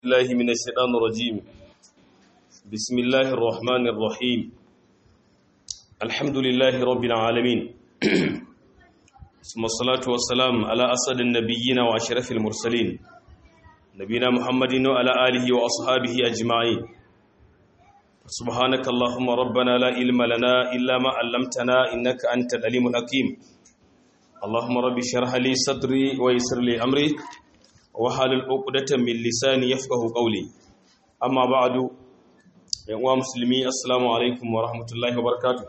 الله من الشيطان الرجيم. بسم الله الرحمن الرحيم. الحمد لله رب العالمين. ثم الصلاة والسلام على أسد النبيين وأشرف المرسلين نبينا محمد وعلى آله وأصحابه أجمعين. سبحانك اللهم ربنا لا علم لنا إلا ما علمتنا إنك أنت العليم الحكيم. اللهم رب اشرح لي صدري ويسر لي أمري wahalul uqdatan min lisani yafqahu qawli amma ba'du ya uwa muslimi assalamu alaikum wa rahmatullahi wa barakatuh.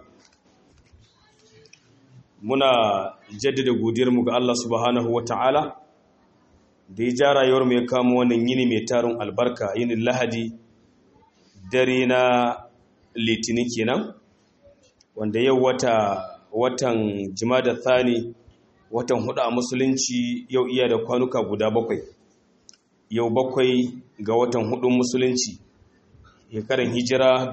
Muna jaddada godiyar mu ga Allah subhanahu wa ta'ala da ya ja rayuwar mu ya kamo wannan yini mai tarin albarka, yinin Lahadi, dare na Litinin kenan, wanda yau watan Jumada Thani, watan hudu a musulunci, yau iya da kwanuka guda bakwai. Yau bakwai ga watan hudun musulunci, shekaran hijira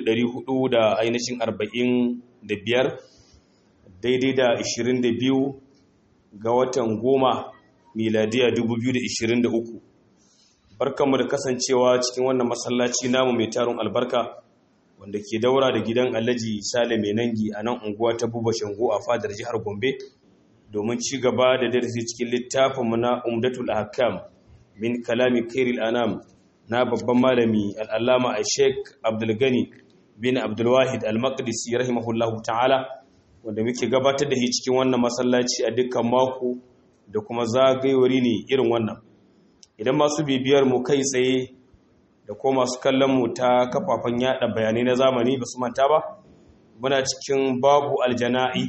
1445, daidai da 22 ga watan goma miladiya 2023. Barkanmu da kasancewa cikin wannan masallaci namu mai tarin albarka, wanda ke daura da gidan Alhaji Sale Mai Nangi a nan unguwa ta Buba Shango a fadar jihar Gombe, domin ci gaba da darasi cikin littafinmu na Umdatul Ahkam min kalami Khairil Anam na babban malami al-Allama Sheikh Abdul Gani bin Abdul Wahid Al-Maqdisi rahimahullahu ta'ala, wanda muke gabatar da shi cikin wannan masallaci a dukkan mako da kuma zagayori ne irin wannan. Idan masu bibiyar mu kai tsaye da kuma masu kallon mu ta kafafen yada bayanai na zamani ba su manta ba, muna cikin babu aljana'i.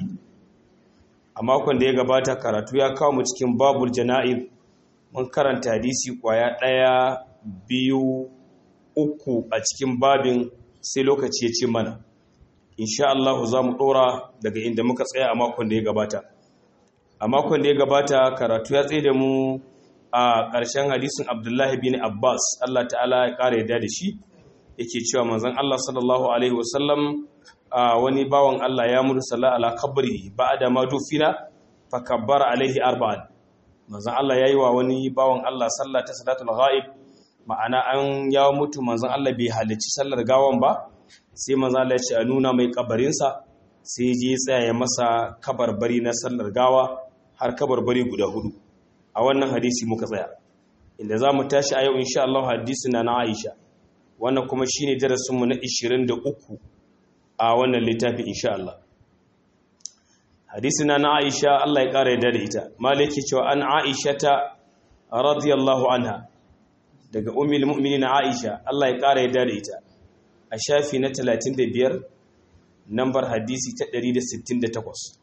A makon da ya gabata karatu ya kawo mu cikin babul jana'iz, mun karanta hadisi kwaya 1, 2, 3 a cikin babin, sai lokaci ya ce mana. Insha Allah za mu dora daga inda muka tsaya a makon da ya gabata. A makon da ya gabata karatu ya tsaye da mu a ƙarshen hadisin Abdullahi bin Abbas, Allah ta'ala ya ƙara yadda da shi, yake cewa manzon Allah sallallahu alaihi wasallam wani bawan Allah ya mutu sallah ala kabri ba'da ma dufina fa kabbara alaihi arba'an. Manzon Allah yayi wa wani bawan Allah sallah ta salatul ghaib, ma'ana an ya mutu manzon Allah bai halarci sallar gawan ba, sai manzon Allah ya ce a nuna mai kabarin sa, sai je tsaya ya masa kabarbari na sallar gawa har kabarbari guda 4. A wannan hadisi muka tsaya, inda zamu tashi a yau insha Allah hadisi na Aisha, wannan kuma shine darasin mu na 23 a wannan littafi insha Allah. Hadisina na Aisha, Allah ya ƙara yadda da ita. Maliki cewa an Aisha ta radiyallahu anha, daga ummul mu'minin Aisha, Allah ya ƙara yadda da ita. A shafi na 35, nambar hadisi ta 168.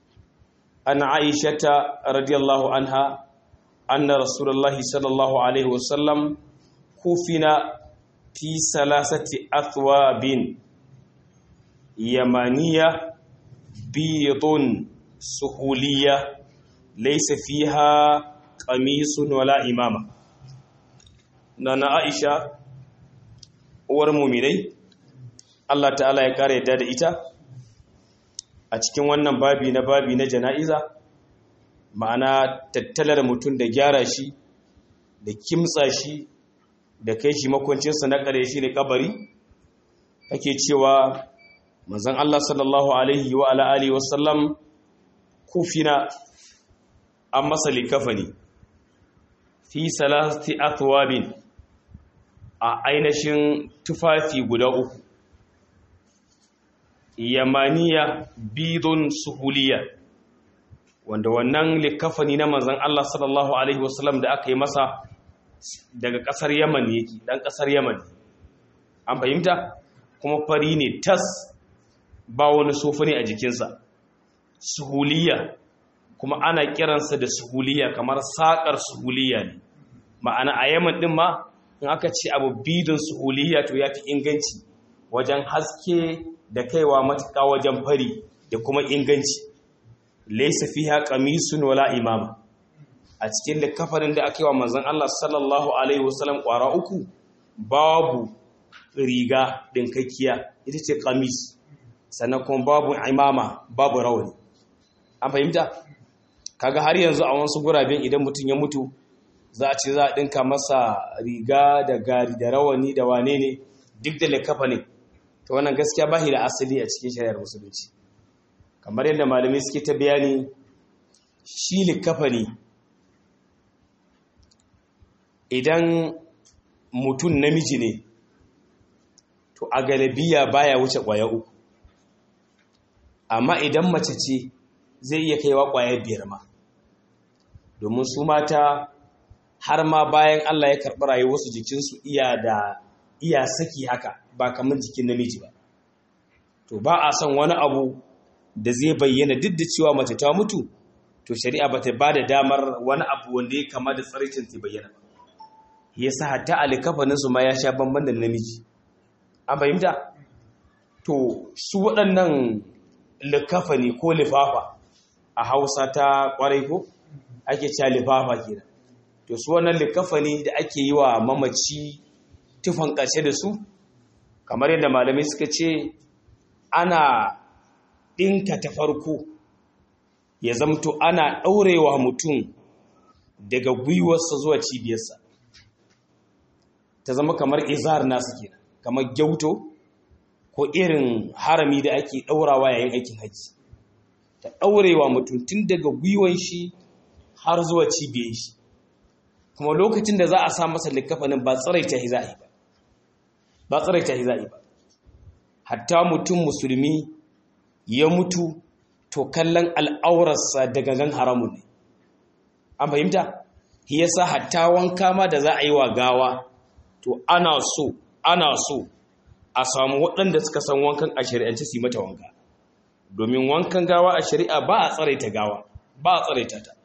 An Aisha ta radiyallahu anha, anna Rasulullahi sallallahu alaihi wasallam kufina fi salasati athwabin yamaniya bidun suhuliya laysa fiha qamisun wala imama. Nana Aisha uwar mu'minai, Allah ta'ala ya kare yadda da ita, a cikin wannan babi na jana'iza, ma'ana tattalar mutum da gyara shi da kimtsa shi da kai shi makwancinsa na kare shi ne kabari, take cewa manzon Allah sallallahu alaihi wa ala alihi wasallam kufina an masa likafani fi salasti athwabin, a ainihin tufafi guda 3, yamaniya bidun suhuliya, wanda wannan likafani na manzon Allah sallallahu alaihi wasallam da aka yi masa daga kasar Yaman yake, dan kasar Yaman, an fahimta, kuma fari ne tas, ba wani sofa ne a jikinsa, suhuliya, kuma ana kiransa da suhuliya kamar saƙar suhuliya ne, ma'ana a Yaman ɗin ma in aka ce abu bidin suhuliya to ya fi inganci wajen haske da kaiwa matuƙa wajen fari da kuma inganci. Laysa fiha qamisun wala imama, a cikin likafanin da aka yi wa manzon Allah sallallahu alaihi wasallam ƙwara 3 babu riga ɗinkakkiya, ita ce qamis, sannan kuma babu imama, babu rawani. An fahimta? Kaga har yanzu a wasu guraben idan mutum ya mutu za a ce za a ɗinka masa riga da gari da rawani da wane ne duk da likafa ne, ta wannan gaskiya ba shi da asali a cikin shari'ar musulunci. Kamar yadda malamai suke ta bayani, shi likafa ne idan mutum namiji ne to a galabiya baya wuce ƙwaya 3, amma idan mace ce zai iya kaiwa ƙwaya 5 ma, domin su mata har ma bayan Allah ya karɓi rayuwarsu jikinsu iya saki haka ba kamar jikin namiji ba. To ba a son wani abu da zai bayyana duk da cewa mace ta mutu, to shari'a ba ta ba da damar wani abu wanda ya kama da tsaricin ta bayyana ba. Yasa hatta alikafaninsu ma ya sha bamban da namiji. An fahimta? To su waɗannan likafani ko lifafa a Hausa ta ƙwarai ko ake cewa lifafa kenan. To su wannan likafani da ake yi wa mamaci tufan ƙarshe da su, kamar yadda malamai suka ce ana ɗinka ta farko ya zamto ana ɗaurewa mutum daga gwiwarsa zuwa cibiyarsa, ta zama kamar izar nasu kenan, kamar gyauto ko irin harami da ake ɗaurawa yayin aikin haji, ta ɗaurewa mutum tun daga gwiwan shi har zuwa cibiyar shi. Kuma lokacin da za a sa masa likafanin ba tsaraita shi za'i ba, hatta mutum musulmi ya mutu to kallon al'aurarsa da gangan haramun ne. An fahimta? Shi yasa hatta wanka ma da za a yi wa gawa, to ana so a samu waɗanda suka san wankan a shari'ance su yi mata wanka, domin wankan gawa a shari'a ba a tsaraita gawa, ba a tsaraita ta.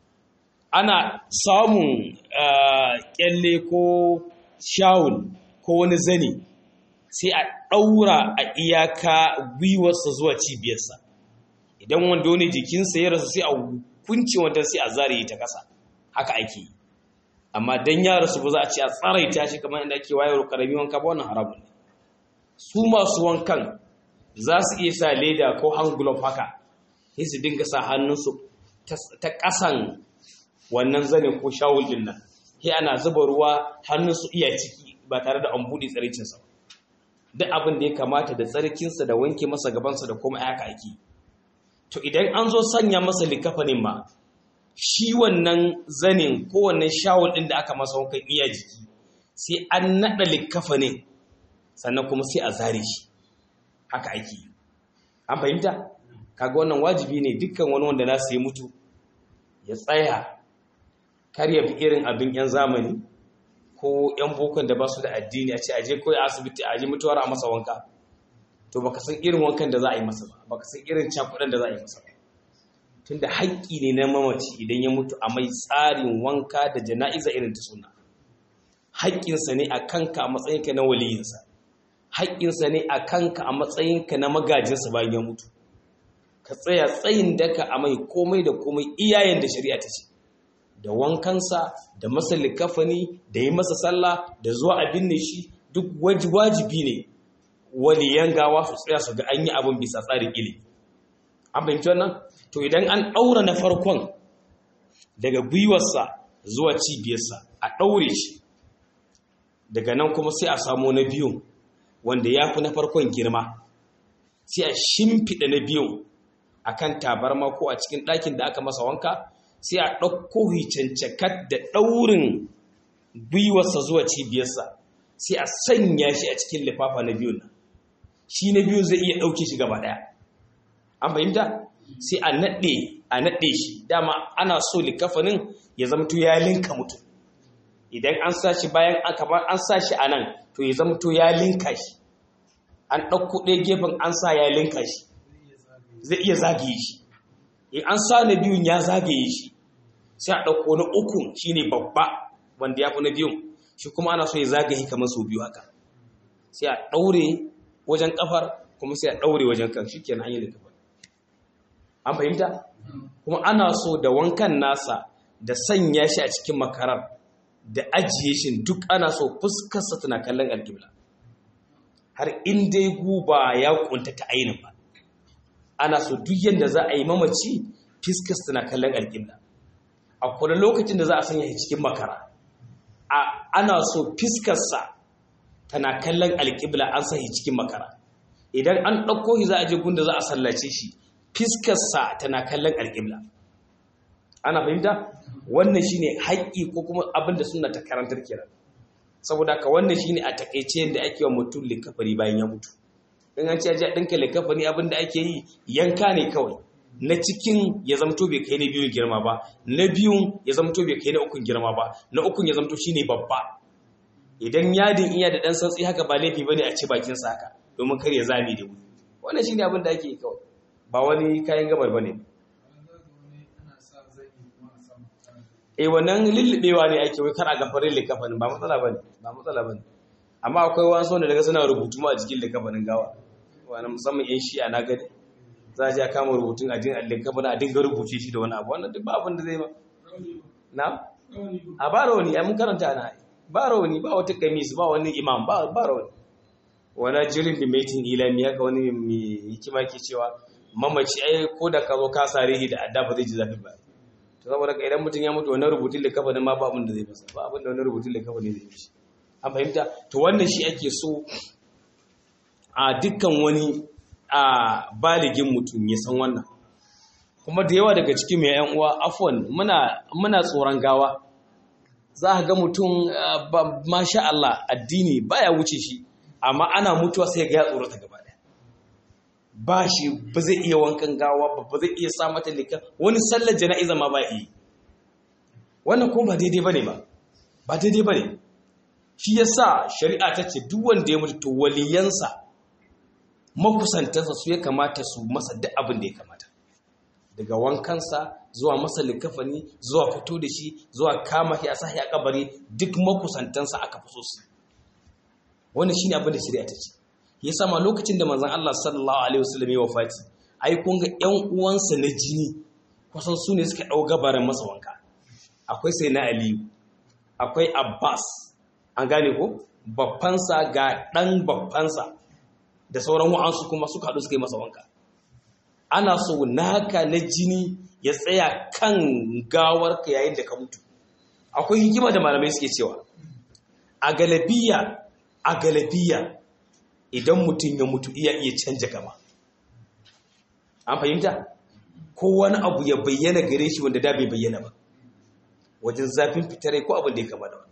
Ana samun kyalle ko shawul ko wani zani sai a ɗaura a iyaka gwiwarsa zuwa cibiyarsa. Idan wanda ne jikinsa ya rasu sai a kunce wanda sai a zare ta ƙasa, haka ake yi. Amma dan ya rasu ba za a ce a tsaraita shi kamar inda ake wayar karami wanka ba, wannan haramun ne. Su masu wankan za su iya sa leda ko hand glove haka, sai su dinga sa hannunsu ta ƙasan wannan zane ko shawul din nan, sai ana zuba ruwa hannunsu iya ciki ba tare da an buɗe tsaricinsa ba. Duk abin da ya kamata da tsarkinsa da wanke masa gabansa da kuma haka ake. To idan an zo sanya masa likafanin ma, shi wannan zanin ko wannan shawul din da aka masa wankan iya jiki, sai an naɗa likafanin sannan kuma sai a zare shi, haka ake yi. An fahimta? Kaga wannan wajibi ne dukkan wani wanda nasu ya mutu ya tsaya, kar ya bi irin abin 'yan zamani ko 'yan bokon da ba su da addini, a ce aje koyi asibiti aje mutuwar a masa wanka. To baka san irin wankan da za a yi masa ba, baka san irin cakudan da za a yi masa ba. Tunda haƙƙi ne na mamaci idan ya mutu a mai tsarin wanka da jana'iza irin ta sunna. Haƙƙinsa ne a kanka a matsayinka na waliyinsa, haƙƙinsa ne a kanka a matsayinka na magajinsa bayan ya mutu. Ka tsaya tsayin daka a mai komai da komai iyayen da shari'a ta ce, da wankansa, da masa likafani, da yi masa sallah, da zuwa a binne shi, duk wajibi ne waliyan gawa su tsaya su ga an yi abin bisa tsarin ilimi. An fahimci wannan? To idan an ɗaura na farkon daga gwiwarsa zuwa cibiyarsa, a ɗaure shi, daga nan kuma sai a samu na biyun wanda ya fi na farkon girma, sai a shimfiɗa na biyun a kan tabarma ko a cikin ɗakin da aka masa wanka, sai a ɗauko hicancakat da ɗaurin gwiwarsa zuwa cibiyarsa, sai a sanya shi a cikin lifafa na biyun nan. Shi na biyun zai iya ɗauke shi gaba ɗaya. An fahimta? Sai a naɗe shi. Dama ana so likafanin ya zamto ya linka mutum. Idan an sa shi bayan an sa shi a nan, to ya zamto ya linka shi. An ɗauko ɗaya gefen an sa ya linka shi. Zai iya zagaye shi. In an sa na biyun ya zagaye shi, sai a ɗauko na uku shi ne babba wanda ya fi na biyun, shi kuma ana so ya zagaye kamar sau biyu haka. Sai a ɗaure wajen ƙafar kuma sai a ɗaure wajen kan, shi kenan an yi likafar. An fahimta? Kuma ana so da wankan nasa da sanya shi a cikin makarar da ajiye shi duk ana so fuskarsa tana kallon alƙibla. Har in dai guba ya kunta ta ainin ba. Ana so duk yadda za a yi mamaci, fiskas tana kallon alƙibla. akwai lokacin da za a sanya shi cikin makara ana so fiskarsa tana kallon alƙibla an sa shi cikin makara idan an ɗauko shi za a je gunda za a sallace shi fiskarsa tana kallon alƙibla ana fahimta wannan shine haƙƙi ko kuma abin da sunna ta karantar kenan saboda haka wannan shine a takeice yadda ake wa mutum likafani bayan ya mutu in an ce a ɗinka likafani abin da ake yi yanka ne kawai na cikin ya zamto bai kai na biyun girma ba na biyun ya zamto bai kai na ukun girma ba na ukun ya zamto shine babba idan yadin iya da ɗan santsi haka ba laifi bane a ci bakin sa haka domin kar ya zame da wuri wannan shine abin da ake yi kawai ba wani kayan gabar bane wannan lullubewa ne ake wai kar a gafarin likafanin ba matsala bane amma akwai wasu wanda daga suna rubutu ma a jikin likafanin gawa wani musamman yan shi'a na gani za a ji a kama rubutun a jin likafanin a dinga rubuce shi da wani abu wannan duk ba abin da zai ba na a ba rawani ai mun karanta na ba rawani ba wata kamis ba wani imam ba rawani wani jirin da maitin ilami haka wani mai hikima ke cewa mamaci ai ko da ka zo ka sare shi da adda ba zai ji zafi ba to saboda ka idan mutum ya mutu wannan rubutun likafanin ma ba abin da zai masa ba abin da wannan rubutun likafanin zai yi an fahimta to wannan shi ake so a dukkan wani a baligin mutum ya san wannan kuma da yawa daga cikin mai yan uwa afwan muna tsoron gawa za ka ga mutum masha Allah addini baya wuce shi amma ana mutuwa sai ga ya tsorata gaba daya ba shi ba zai iya wankan gawa ba zai iya sa mata lika wani sallar jana'iza ma ba yi wannan kuma ba daidai bane ba daidai bane shi yasa shari'a ta ce duk wanda ya mutu to waliyansa makusantansa su ya kamata su masa duk abin da ya kamata daga wankansa zuwa masa likafani zuwa fito da shi zuwa kama shi a sahi a kabari duk makusantansa aka fi so su wannan shine abin da shari'a ta ce yasa ma lokacin da manzon Allah sallallahu alaihi wasallam ya wafati ai kun ga ƴan uwansa na jini kusan su ne suka dau gabaran masa wanka akwai sai na Aliyu akwai Abbas an gane ko babbansa ga ɗan babbansa da sauran wa'ansu kuma suka haɗu suka yi masa wanka ana so naka na jini ya tsaya kan gawarka yayin da ka mutu akwai hikima da malamai suke cewa a galabiya idan mutum ya mutu iya canja gaba an fahimta ko wani abu ya bayyana gare shi wanda da bai bayyana ba wajen zafin fitare ko abin da ya kama da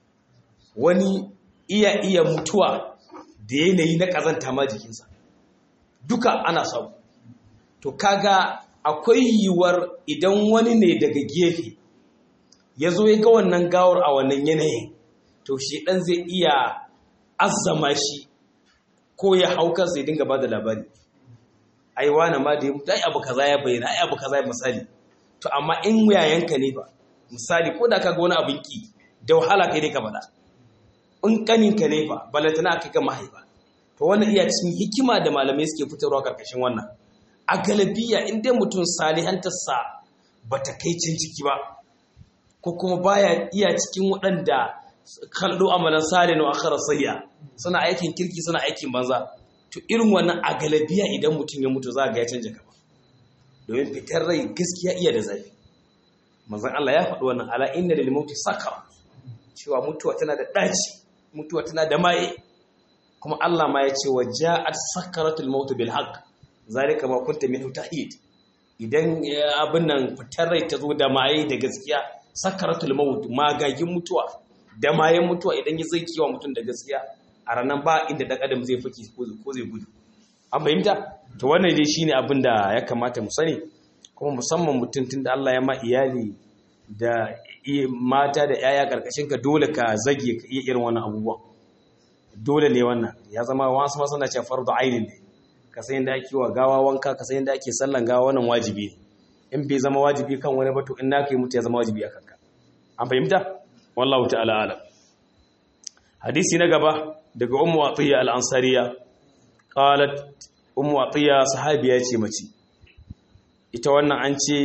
wani iya mutuwa da yanayi na ƙazanta ma jikinsa duka ana samu to kaga akwai yiwuwar idan wani ne daga gefe ya zo ya ga wannan gawar a wannan yanayin to shi ɗan zai iya azzama shi ko ya hau kansa ya dinga ba da labari ai wani ma da ya mutu ai abu kaza ya bayyana ai abu kaza ya misali to amma in yayanka ne ba misali ko da kaga wani abin ki da wahala kai dai ka faɗa in kaninka ne fa balantana aka ga mahaifa to wannan iya cikin hikima da malamai suke fitarwa karkashin wannan a galabiya in dai mutum salihantarsa bata kai cin ciki ba ko kuma baya iya cikin waɗanda kallo amalan salin wa akhara sayya suna aikin kirki suna aikin banza to irin wannan a galabiya idan mutum ya mutu za ga ya canja gaba domin fitar rai gaskiya iya da zafi manzon Allah ya faɗi wannan ala inna lil mauti sakara cewa mutuwa tana da ɗaci mutuwa tana da maye kuma Allah ma ya ce wa ja'at sakaratul maut bil haqq zalika ma kunta minhu tahid idan abin nan fitar rai ta zo da maye da gaskiya sakaratul maut magagin mutuwa da mayen mutuwa idan ya zai kiwa mutum da gaskiya a ranar ba inda dan adam zai faki ko zai gudu an fahimta to wannan dai shine abin da ya kamata mu sani kuma musamman mutum tunda Allah ya ma iyali da mata da yaya karkashin ka dole ka zage ka iya irin wannan abubuwan dole ne wannan ya zama wasu masana ce fardu ainin ne ka san yadda ake wa gawa wanka ka san yadda ake sallan gawa wannan wajibi ne in bai zama wajibi kan wani ba to in naka yi mutu ya zama wajibi a kanka an fahimta wallahu ta'ala alam hadisi na gaba daga ummu atiya al-ansariya qalat ummu atiya sahabiya ce mace ita wannan an ce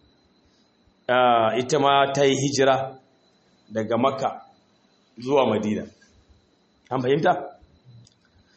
ita ma ta yi hijira daga makka zuwa madina an fahimta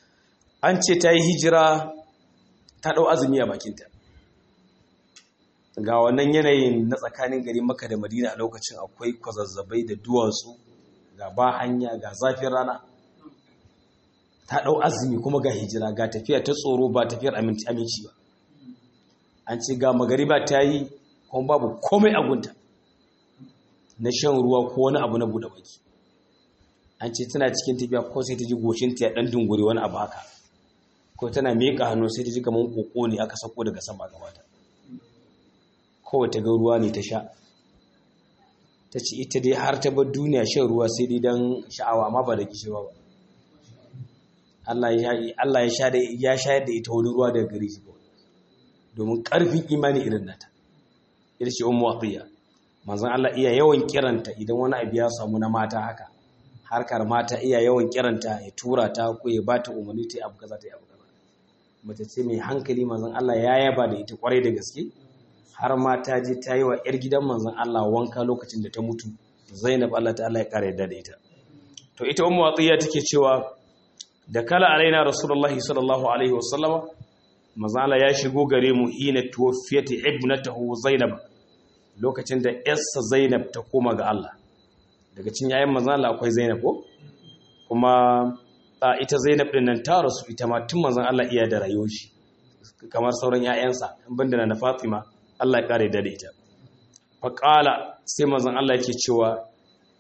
an ce ta yi hijira ta ɗau azumi a bakinta ga wannan yanayin na tsakanin gari Makka da Madina a lokacin akwai kwazazzabai da duwatsu, ga ba hanya, ga zafin rana. Ta ɗau azumi kuma ga hijira, ga tafiya ta tsoro ba tafiyar aminci ba. An ce ga magariba ta yi kuma babu komai a gunta na shan ruwa ko wani abu na buɗe baki. An ce tana cikin tafiya ko sai ta ji goshinta ya ɗan dungure wani abu haka, ko tana miƙa hannu sai ta ji kamar ƙoƙo ne aka sako daga sama gabata. Kawai ta ga ruwa ne ta sha. Ta ce ita dai har ta bar duniya shan ruwa sai dai don sha'awa amma ba da kishirwa ba. Allah ya shayar da ita wani ruwa daga gare shi domin ƙarfin imani irin nata. Ita ce Ummu Atiyya. Manzon Allah iya yawan kiranta idan wani abu ya samu na mata haka. Harkar mata iya yawan kiranta ya tura ta ko ya bata umarni ta abu kaza ta abu kaza. Mace ce mai hankali, manzon Allah ya yaba da ita kwarai da gaske. Har ma ta je ta yi wa 'yar gidan manzon Allah wanka lokacin da ta mutu. Zainab Allah ta'ala ya kare yadda da ita. To ita Ummu Atiyya take cewa da kala alaina Rasulullahi sallallahu alaihi wasallam, manzon Allah ya shigo gare mu hina tuwfiyat ibnatuhu Zainab, lokacin da yarsa Zainab ta koma ga Allah. Daga cikin yayin manzon Allah akwai Zainab ko kuma ita Zainab din nan ta rasu ita ma tun manzon Allah iya da rayuwar shi kamar sauran yayansa, banda na Fatima Allah ya kare da ita. Fa qala sai manzon Allah yake cewa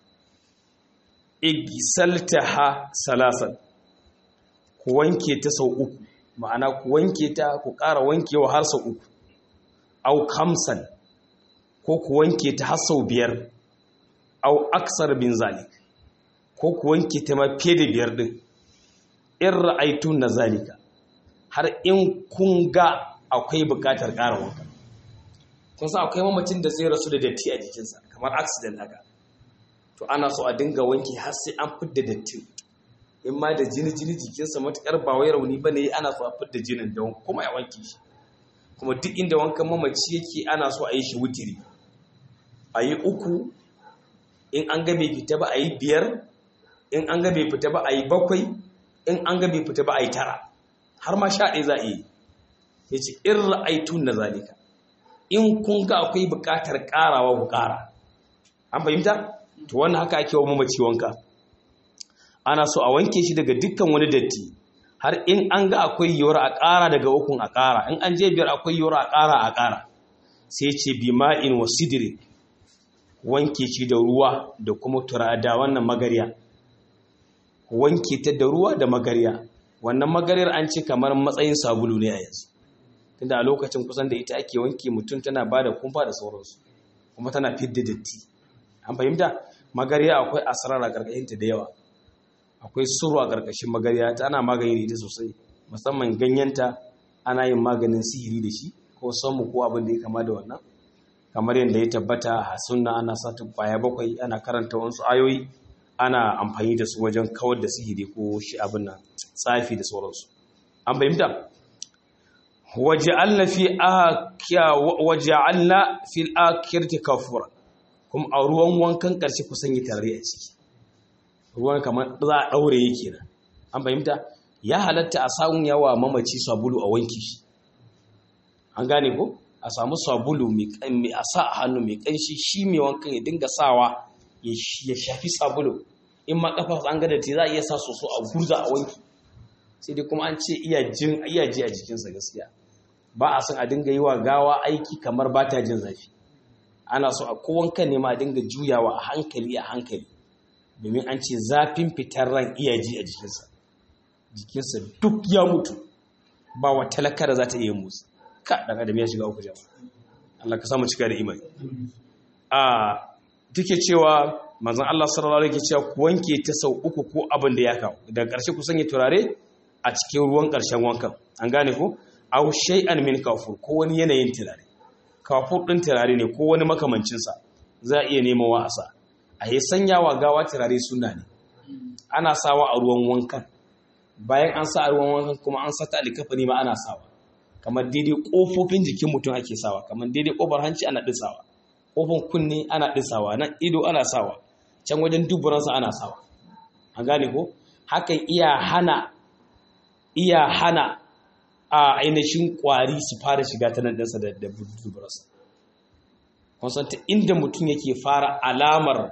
igsaltaha salasan, ku wanke ta sau uku, ma'ana ku wanke ta ku ƙara wankewa har sau uku, au kamsan ko ku wanke ta har sau biyar, au aksar bin zalik ko ku wanke ta ma fiye da biyar din, in ra'aitun na zalika, har in kun ga akwai buƙatar ƙara wanka. Kun san akwai mamacin da zai rasu da datti a jikinsa kamar accident haka, to ana so a dinga wanke har sai an fidda dattin. In ma da jini jikinsa matuƙar ba wai rauni ba ne, ana so a fidda jinin da kuma ya wanke shi. Kuma duk inda wankan mamaci yake ana so a yi shi wutiri, a yi uku, in an ga bai fita ba a yi biyar, in an ga bai fita ba a yi bakwai, in an ga bai fita ba a yi tara, har ma 11 za a yi. Ya ce in ra'aitun na zalika, in kun ga akwai buƙatar ƙarawa ku ƙara. An fahimta? To wannan haka ake wa mamaci wanka. Ana so a wanke shi daga dukkan wani datti, har in an ga akwai yiwuwar a ƙara daga ukun a ƙara, in an je biyar akwai yiwuwar a ƙara. Sai ce bima'in wa sidri, wanke shi da ruwa da kuma turada wannan magariya. Wanke ta da ruwa da magariya. Wannan magariyar an ce kamar matsayin sabulu ne a yanzu. Tunda a lokacin kusan da ita ake wanke mutum, tana ba da kumfa da sauransu, kuma tana fidda datti. An fahimta? Magariya akwai asrar a ƙarƙashinta da yawa. Akwai suru a ƙarƙashin magariya, ta ana magani da ita sosai, musamman ganyenta ana yin maganin sihiri da shi ko samu ko abin da ya kama da wannan. Kamar yadda ya tabbata a sunna, ana sa ta kwaya 7, ana karanta wasu ayoyi, ana amfani da su wajen kawar da sihiri ko shi abin nan tsafi da sauransu. An fahimta? waja'alna fil akhirati kafura, kuma a ruwan wankan ƙarshe ku sanya tare a ciki. Ruwan kamar za a ɗaure yake nan. An fahimta? Ya halatta a samun yawa mamaci sabulu a wanki shi. An gane ko? A samu sabulu mai a sa a hannu mai ƙanshi, shi mai wankan ya dinga sawa ya shafi sabulu. In ma ƙafa an ga datti za a iya sa soso a gurza a wanki. Sai dai kuma an ce iya ji a jikinsa gaskiya. Ba a son a dinga yi wa gawa aiki kamar ba ta jin zafi. Ana so a kowankan ne ma a dinga juyawa a hankali. Domin an ce zafin fitar ran iya ji a jikinsa duk ya mutu, ba wa talakar za ta iya musu. Ɗan adam ya shiga uku jama'a. Allah ka samu cika da imani. Take cewa manzon Allah sallallahu alaihi wasallam cewa ku wanke ta sau 3 ko abin da ya kawo. Daga ƙarshe ku sanya turare a cikin ruwan ƙarshen wankan. An gane ko? Aw shay'an min kafur, ko wani yanayin turare. Kafur ɗin turare ne ko wani makamancinsa, za a iya nemawa a sa. A yi sanyawa gawa turare suna ne. Ana sawa a ruwan wankan. Bayan an sa a ruwan wankan kuma an sata alikafani ma ana sawa. Kamar daidai ƙofofin jikin mutum ake sawa, kamar daidai ƙofar hanci ana ɗisawa, ƙofar kunne ana ɗisawa, nan ido ana sawa, can wajen duburansa ana sawa. An gane ko? Hakan iya hana a ainihin ƙwari su fara shiga ta nan ɗansa da duburansa. kun san ta inda mutum yake fara alamar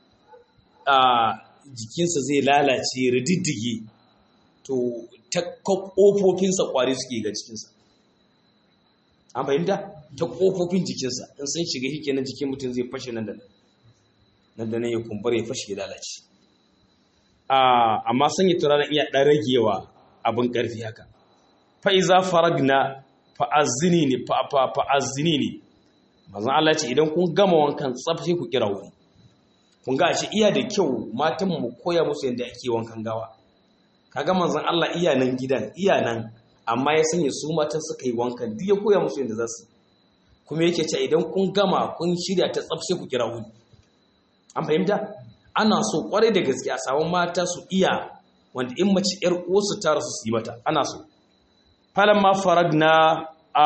jikinsa zai lalace rididdige to ta kofofinsa kwari suke ga cikinsa. An fahimta ta kofofin jikinsa in sun shiga hike nan jikin mutum zai fashe nan da nan ya kumbura ya fashe ya lalace. Amma sanya turaren iya ɗan ragewa abin ƙarfi haka. Fa'iza faragna fa'azzini ne mazan Allah ce idan kun gama wankan tsaf sai ku kira wuri. Kun ga shi iya da kyau matan mu koya musu yadda ake wankan gawa. Kaga manzon Allah iya nan gidan iya nan amma ya sanya su matan suka yi wankan duk ya koya musu yadda za su. Kuma yake ce idan kun gama kun shirya ta tsaf sai ku kira wuri. An fahimta? Ana so kwarai da gaske a samu mata su iya wanda in mace yar uwarsu ta rasu su yi mata ana so. Falamma faragna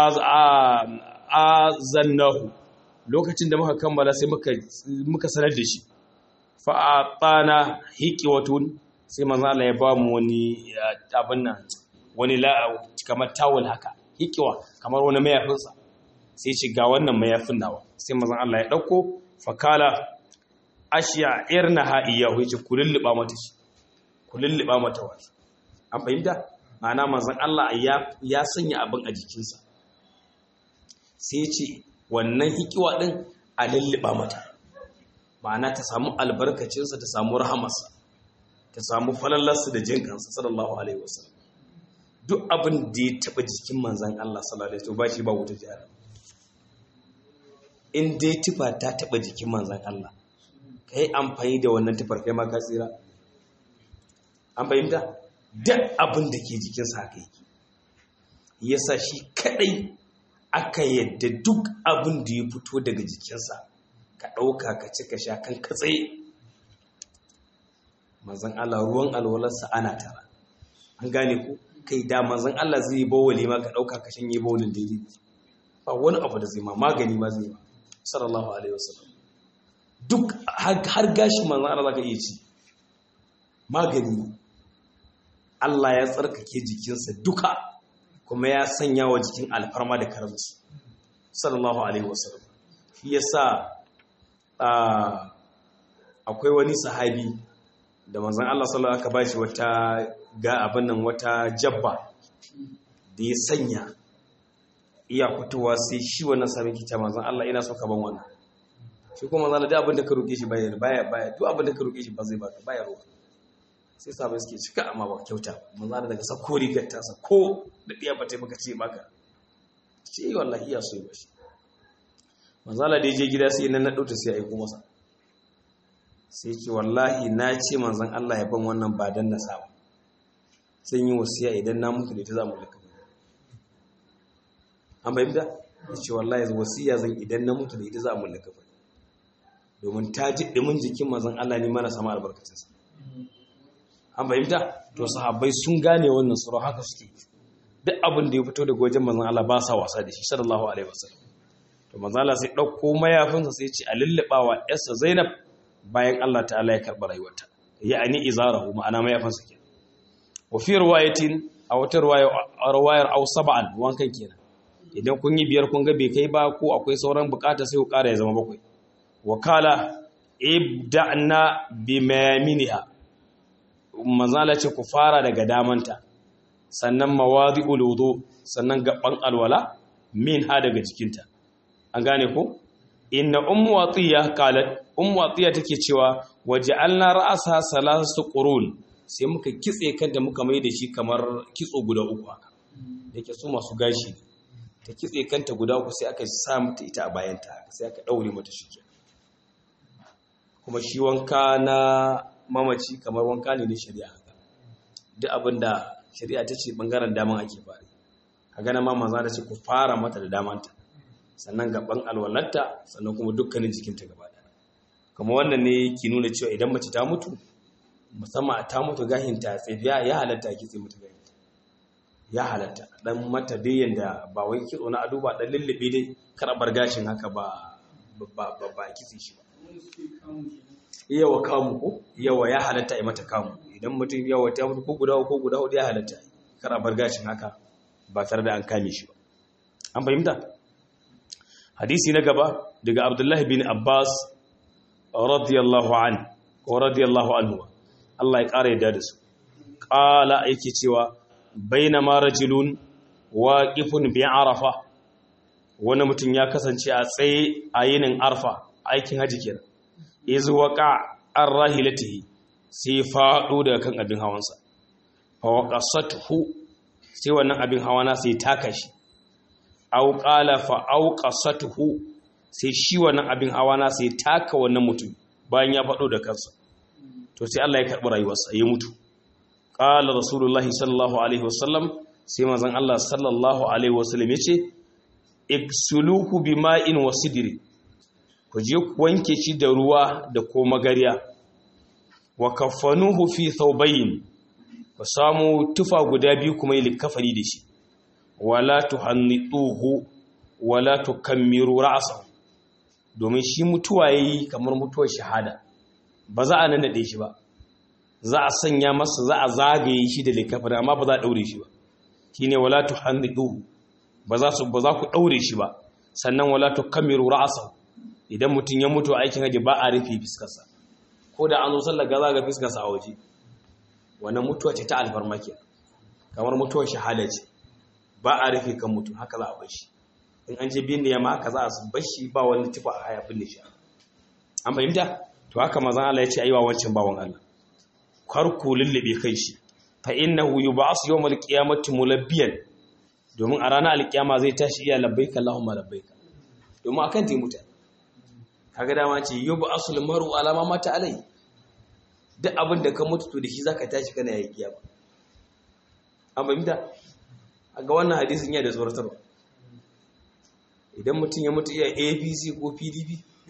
azannahu lokacin da muka kammala sai muka sanar da shi fa atana hiqwatun sai manzo Allah ya ba mu wani abin nan wani kamar tawul haka hiqwa kamar wani mayafin sa sai ce ga wannan mayafin nawa sai manzo Allah ya dauko fakala ashiya irnaha iyahu yace kululluba mata shi kululluba mata wani an fahimta ma'ana manzon Allah ya sanya abin a jikinsa sai ya ce wannan hikiwa din a lulluba mata ma'ana ta samu albarkacinsa ta samu rahamarsa ta samu falallarsa da jin kansa sallallahu alaihi wasallam duk abin da ya taba jikin manzon Allah sallallahu alaihi wasallam ba shi ba wuta jihar in dai tufa ta taba jikin manzon Allah kai amfani da wannan tufar kai ma ka tsira an fahimta duk abin da ke jikinsa haka yake yasa shi kadai aka yadda duk abin da ya fito daga jikinsa ka ɗauka ka ci ka sha kan katsaye manzon Allah ruwan alwalarsa ana tara an gane ku kai da manzon Allah zai yi bawali ma ka ɗauka ka shanye bawalin daidai ba wani abu da zai ma magani ma zai ma sallallahu alaihi wasallam duk har gashi manzon Allah zaka iya ci magani Allah ya tsarkake jikinsa duka kuma ya sanya wa jikin alfarma da karamci sallallahu alaihi wasallam shi yasa akwai wani sahabi da manzon Allah sallallahu aka bashi wata ga abin nan wata jabba da ya sanya iya fitowa sai shi wannan sahabi ke ta manzon Allah ina so ka ban wannan shi kuma manzon Allah da abin da ka roke shi baya duk abin da ka roke shi ba zai baka baya roka sai sabai suke cika amma ba kyauta manzo da daga sako rigar tasa ko da diya ba ta maka ce maka ce wallahi iya so ba shi manzo da je gida sai nan na dauta sai aiko masa sai ce wallahi na ce manzon Allah ya ban wannan ba dan na saba sai yi wasiya idan na mutu da ita za mu laka an bayyana ce wallahi wasiya zan idan na mutu da ita za mu laka domin ta ji dimin jikin manzon Allah ne mana sama albarkacinsa an fahimta to sahabbai sun gane wannan tsoro haka suke duk abin da ya fito daga wajen manzon Allah ba sa wasa da shi sallallahu alaihi wasallam to manzon Allah sai dauko mayafinsa sai ya ce a lullubawa yarsa Zainab bayan Allah ta'ala ya karba rayuwarta ya'ani izarahu ma'ana mayafinsa kenan wa fi riwayatin a wata riwayar aw sab'an wankan kenan idan kun yi biyar kun ga bai kai ba ko akwai sauran bukata sai ku kara ya zama bakwai wakala ibda'na bimayaminiha manzala ce ku fara daga damanta sannan mawadi'ul wudu sannan gaban alwala min ha daga jikinta an gane ko inna ummu watiya qalat ummu watiya take cewa waja'alna ra'asa salasu qurun sai muka kitse kanta muka mai da shi kamar kitso guda uku haka yake su masu gashi ta kitse kanta guda uku sai aka sa mata ita a bayanta sai aka daure mata shi kuma shi wanka na mamaci kamar wanka ne da shari'a haka duk abinda shari'a ta ce bangaren daman ake fari a gana ma maza da ce ku fara mata da damanta sannan gaban alwalarta sannan kuma dukkanin jikinta gaba daya kuma wannan ne ki nuna cewa idan mace ta mutu musamman ta mutu gahinta tsafiya ya halatta ki tsaye mutu gahinta ya halatta dan mata dai yanda ba wai kitso na ado ba dan lullube dai karabar gashin haka ba kitse shi ba yawa kamu ko yawa ya halatta a mata kamu idan mutum yawa ta mutu ko guda hudu ya halatta kar a bar gashin haka ba tare da an kame shi ba an fahimta hadisi na gaba daga Abdullahi bin Abbas radiyallahu anhu Allah ya ƙara yadda da su ƙala yake cewa bainama rajulun waqifun bi arafa wani mutum ya kasance a tsaye a yinin arfa aikin haji kenan iz waqa ar-rahilatihi sai faɗo daga kan abin hawansa fa waqasathu sai wannan abin hawana sai taka shi aw qala fa awqasathu sai shi wannan abin hawana sai taka wannan mutum bayan ya faɗo da kansa to sai Allah ya karɓi rayuwarsa ya mutu qala rasulullahi sallallahu alaihi wasallam sai manzon Allah sallallahu alaihi wasallam yace iksuluhu bima'in wasidri ku je ku wanke shi da ruwa da ko magariya wa kafanuhu fi thawbayn ku samu tufa guda biyu kuma yi likafani da shi wala tuhannituhu wala tukammiru ra'sahu domin shi mutuwa yayi kamar mutuwar shahada ba za a nanade shi ba za a sanya masa za a zagaye shi da likafani amma ba za a daure shi ba shine wala tuhannituhu ba za ku daure shi ba sannan wala tukammiru ra'sahu idan mutun ya mutu aikin haji ba a rufe fiskarsa ko da an zo sallar gaza ga fiskarsa a waje wannan mutuwa ce ta alfarmaki kamar mutuwar shahada ce ba a rufe kan mutum haka za a bar shi in an je binne ya ma haka za a bar shi ba wani tufa a haya binne shi an fahimta to haka manzon Allah ya ce aiwa wancan bawon Allah kar ku lullube kai shi fa innahu yub'as yawmal qiyamati mulabbiyan domin a ranar alkiyama zai tashi iya labbaika Allahumma labbaika domin akan ti mutane kaga dama ce yub'asul maru ala ma mata alai duk abin da ka mutu to da shi zaka tashi kana yi kiyama an fahimta ga wannan hadisin yana da tsoratarwa idan mutum ya mutu iya APC ko PDP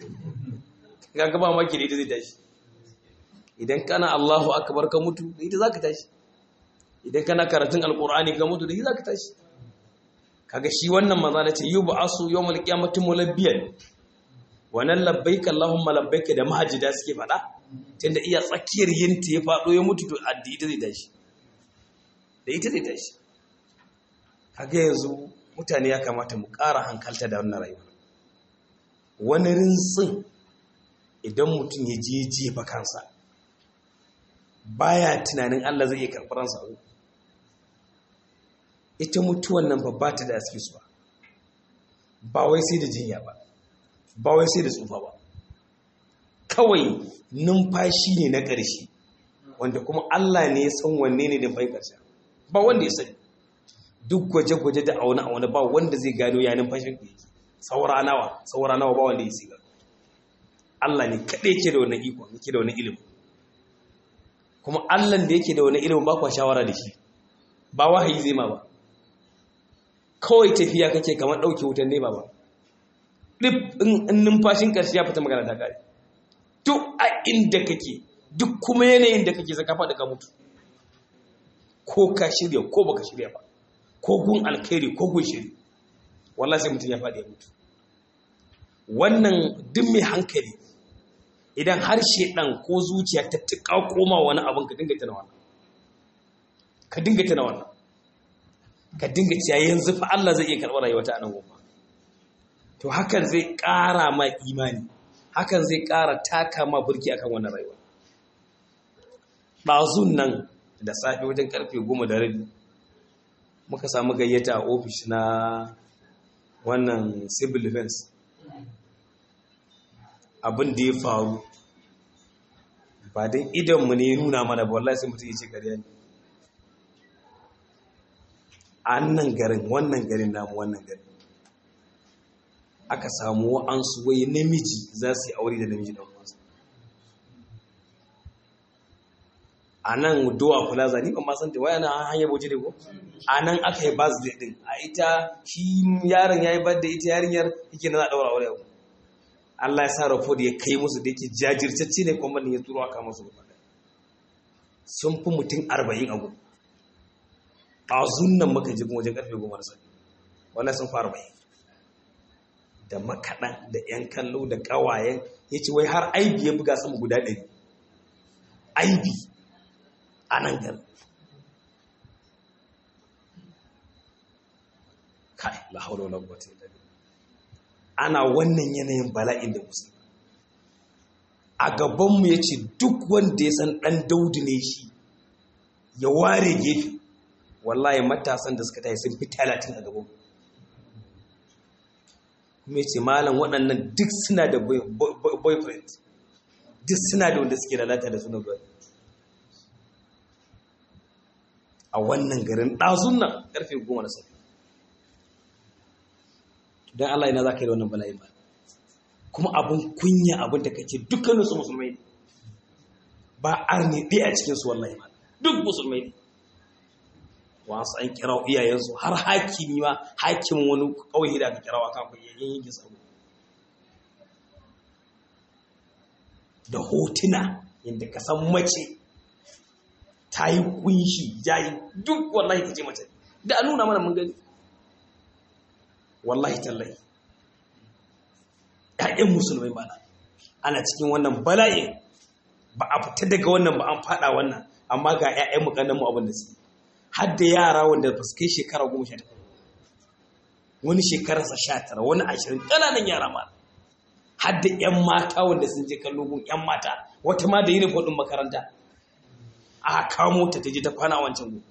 kaga ba maki da ita zai tashi idan kana Allahu akbar ka mutu da ita zaka tashi idan kana karatun alqur'ani ka mutu da ita zaka tashi kaga shi wannan manzo ne ce yub'asu yawmal qiyamati mulabbiyan wannan labbaika Allahumma labbaika da mahajjida suke fada tunda iya tsakiyar yinta ya fado ya mutu to addi ita zai tashi da ita zai tashi kaga yanzu mutane ya kamata mu ƙara hankalta da wannan rayuwa wani rinsin idan mutum ya je jefa kansa baya tunanin Allah zai iya karɓar ransa ita mutuwan nan ba ta da aske su ba wai sai da jinya ba wai sai da tsufa ba kawai numfashi ne na ƙarshe wanda kuma Allah ne ya san wanne ne da bai ƙarshe ba wanda ya sani duk gwaje-gwaje da auna ba wanda zai gano ya numfashin ke saura nawa ba wanda ya siga Allah ne kaɗai yake da wannan iko yake da wannan ilimin kuma Allah da yake da wannan ilimin ba kwa shawara da shi ba wahayi zai ma ba kawai tafiya kake kamar ɗauke wutan ne ba duk in numfashin ƙarshe ya fita magana ta kare duk a inda kake duk kuma yanayin da kake zaka faɗi ka mutu ko ka shirya ko baka shirya ba ko gun alkhairi ko gun shiri wallahi sai mutum ya faɗi ya mutu wannan duk mai hankali idan har shedan ko zuciya ta tuka koma wani abin ka dinga tana wannan ka dinga cewa yanzu fa Allah zai iya karɓar rayuwa ta anan gobe to hakan zai ƙara ma imani hakan zai ƙara taka ma burki akan wannan rayuwa ɗazun nan da safe wajen karfe 10:30 muka samu gayyata a ofis na wannan civil defense abin da ya faru ba don idanmu ne nuna mana ba wallahi sai mutum ya ce ƙarya ne a wannan garin namu wannan garin aka samu wa'ansu wai namiji za su yi aure da namiji ɗan wasu a nan dowa plaza ni ban ma san ta waya na hanyar bauchi da ko a nan aka yi birthday din a ita shi yaron yayi birthday ita yarinyar yake na daura aure yau Allah ya sa rafo da ya kai musu da yake jajirtacce ne kuma ya turo aka musu sun fi mutum 40 a gudu azun nan muka ji wajen karfe 10 sai wallahi sun fara bai da makaɗan da 'yan kallo da ƙawayen ya ce wai har aibi ya buga sama guda 100 aibi a nan gari kai la haula wala quwwata illa billah ana wannan yanayin bala'in da musu a gabanmu ya ce duk wanda ya san ɗan Daudu ne shi ya ware gefe, wallahi matasan da suka tayi sun fi 30 a gabanmu. Kuma ya ce malam waɗannan duk suna da boyfriend, duk suna da wanda suke lalata da suna gwada a wannan garin ɗazun nan ƙarfe 10 na safe. Don Allah yana za ka yi da wannan bala'in ba. Kuma abin kunya abin da kake dukkaninsu musulmai ne, ba arni ɗaya a cikinsu wallahi ba, duk musulmai ne. Wasu an kira iyayensu har hakimi ma, hakimin wani ƙauye da aka kira wa kafin yayin yin sabo. Da hotuna yadda ka san mace ta yi kunshi jayi duk wallahi ka ce mace da a nuna mana mun gani wallahi tallahi. ‘Ya'yan musulmai ba ana cikin wannan bala'in, ba a fita daga wannan ba an fada wannan, amma ga ‘ya'yan mukannan mu abin da su har da yara wanda ba su kai shekara 19, wani shekararsa 19, wani 20, ƙananan yara ma, har da ‘yan mata wanda sun je kallo gun ‘yan mata, wata ma da uniform ɗin makaranta a kamo ta je ta kwana wancan gun.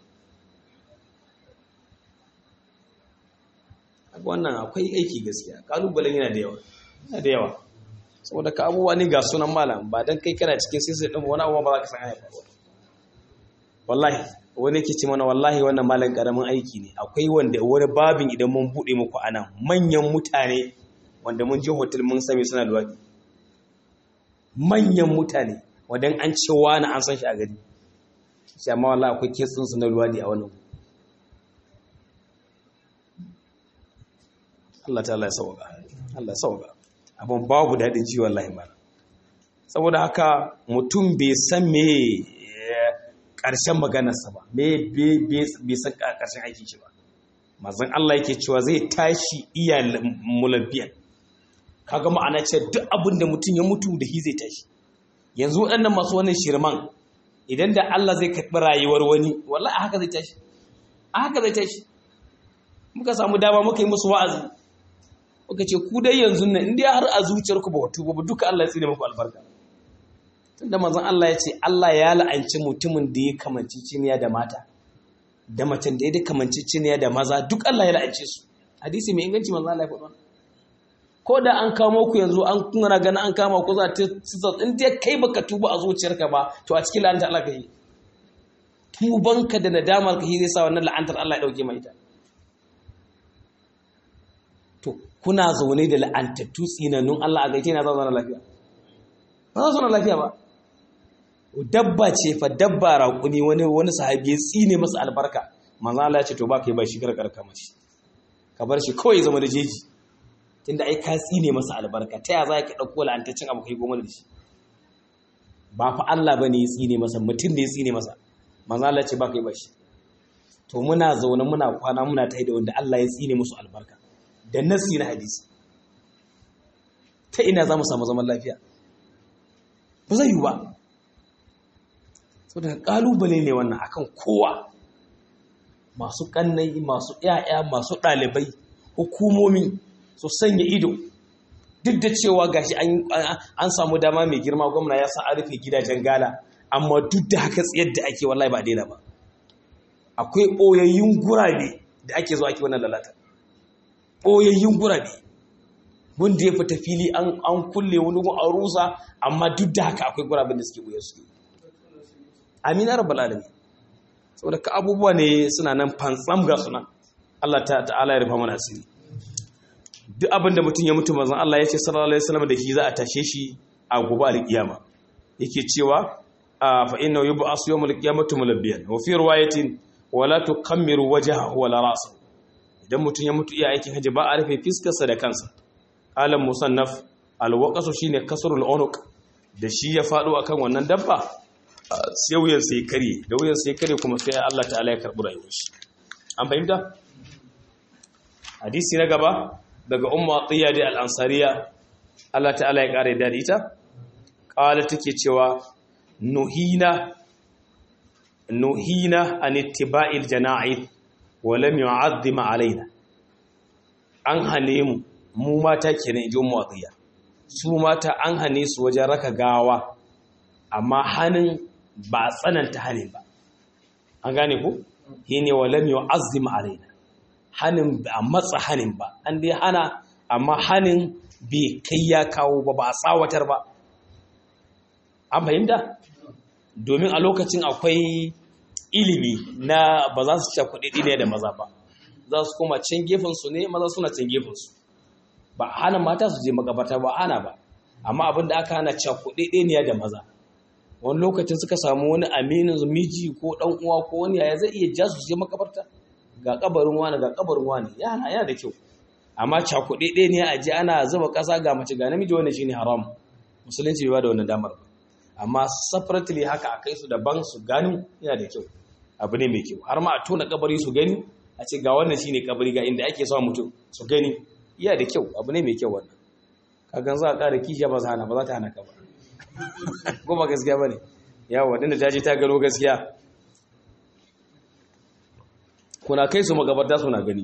Wannan akwai aiki gaskiya, kalubalen yana da yawa saboda ka abubuwa ne ga sunan malam, ba dan kai kana cikin sisir din wani abubuwa ba za ka san haya faruwa. Wallahi wani yake ce mana wallahi wannan malam karamin aiki ne, akwai wanda wani babin idan mun bude muku anan manyan mutane wanda mun je hotel mun sami suna luwadi, manyan mutane wanda an ce wani an san shi a gari shi, amma wallahi akwai kesin su na luwadi a wannan. Allah ta'ala ya sauka, Allah ya sauka. Abin babu daɗin ji wallahi ma. Saboda haka mutum bai san me ƙarshen maganarsa ba, bai san ƙarshen aikin shi ba. Manzon Allah yake cewa zai tashi iya mulabbiyan. Kaga ma'ana ce duk abin da mutum ya mutu da shi zai tashi. Yanzu waɗannan masu wannan shirman idan da Allah zai karɓi rayuwar wani, wallahi a haka zai tashi. A haka zai tashi. Muka samu dama muka yi musu wa'azi. Muka ce ku dai yanzu nan inda har a zuciyarku ba wato ba duka Allah ya tsine muku albarka. Tunda manzon Allah ya ce Allah ya la'anci mutumin da ya kamanci ciniya da mata, da macen da ya kamanci ciniya da maza, duk Allah ya la'ance su. Hadisi mai inganci manzon Allah ya faɗa. Ko da an kamo ku yanzu an kuna ganin an kama ku za ta in dai kai baka tuba a zuciyarka ba to a cikin la'antar Allah kai. Tubanka da nadamar ka zai sa wannan la'antar Allah ya dauke mai ita. To kuna zaune da la'antattu tsinannun Allah a gaite na zauna lafiya, ba za su zauna lafiya ba. Dabba ce fa, dabba raƙumi wani sahabi ya tsine masa albarka, manzo Allah ya ce to ba kai ba shi karkarka mashi, ka bar shi kawai zama da jeji, tunda ai ka tsine masa albarka, ta ya za ka ɗauko la'antaccen abu kai goma da shi? Ba fa Allah bane ya tsine masa, mutum da ya tsine masa, manzo Allah ya ce ba kai ba shi. To muna zaune muna kwana muna tayi da wanda Allah ya tsine musu albarka da nasi na hadisi, ta ina za mu samu zaman lafiya? Ba zai yi ba. So daga ƙalubale ne wannan akan kowa, masu ƙannai, masu ‘ya'ya, masu ɗalibai, hukumomi su sanya ido. Duk da cewa gashi an samu dama mai girma, gwamna ya sa a rufe gidajen gala, amma duk da haka tsayar da ake wallahi ba daina ba. Akwai ɓoyayyun gurabe da ake zuwa ake wannan lalata. Ɓoyayyun gurabe wanda ya fita fili an kulle wani gun an rusa, amma duk da haka akwai guraben da suke ɓoye su. Amina rabbal alamin. Saboda ka abubuwa ne suna nan fantsam ga sunan. Allah ta'ala ya rufa mana asiri. Duk abin da mutum ya mutu manzon Allah ya ce sallallahu alaihi wasallam da shi za a tashe shi a gobe alkiyama. Yake cewa fa inna yub'asu yawmal qiyamati mulabbiyan wa fi riwayatin wala tuqammiru wajhahu wala ra'sahu. Idan mutum ya mutu iya aikin haji ba a rufe fiskarsa da kansa. Alam musannaf alwaqasu shine kasrul unuq, da shi ya fado akan wannan dabba sai wuyan sai kare, da wuyan sai kare kuma sai Allah ta'ala ya karbi rayuwar shi. An fahimta? Hadisi na gaba daga ummu atiya da al-ansariya, Allah ta'ala ya kare da ita, qala take cewa nuhina an ittiba'il jana'id wa lam yu'azzim alaina. An hane mu mu mata kenan in ji mu atiya su mata an hane su wajen raka gawa amma hanin ba tsananta hanin ba an gane ku shine walam yu'azzim alaina hanin ba matsa hanin ba an dai hana amma hanin bai kai ya kawo ba a tsawatar ba an fahimta domin a lokacin akwai ilimi na ba za su cakuɗe ne da maza ba za su koma can gefensu ne maza suna can gefensu ba hana mata su je makabarta ba hana ba amma abin da aka hana cakuɗe ne da maza wani lokacin suka samu wani aminin miji ko ɗan uwa ko wani yaya zai iya ja su je makabarta ga kabarin wani ga kabarin wani yana da kyau amma cakuɗe ne a je ana zuba ƙasa ga mace ga namiji wannan shine haram musulunci bai ba da wannan damar ba amma separately haka a kai su daban su gani yana da kyau abu ne mai kyau har ma a tona kabari su gani a ce ga wannan shine kabari ga inda ake sa mutum su gani yana da kyau abu ne mai kyau wannan kagan za a ƙara kishiya ba za ta hana ka ba ko ba gaskiya bane yawa wadanda ta je ta gano gaskiya kuna kai su magabarta suna gani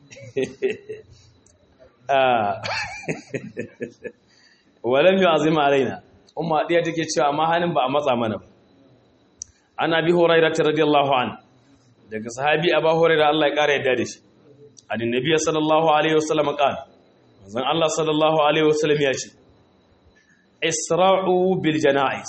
walam yu'azim alaina umma diya take cewa amma hanin ba a matsa mana ba ana bi hurairah radiyallahu an daga sahabi abu hurairah Allah ya kare yadda da shi annabi sallallahu alaihi wasallam qala manzon Allah sallallahu alaihi wasallam ya ce isra'u bil janaiz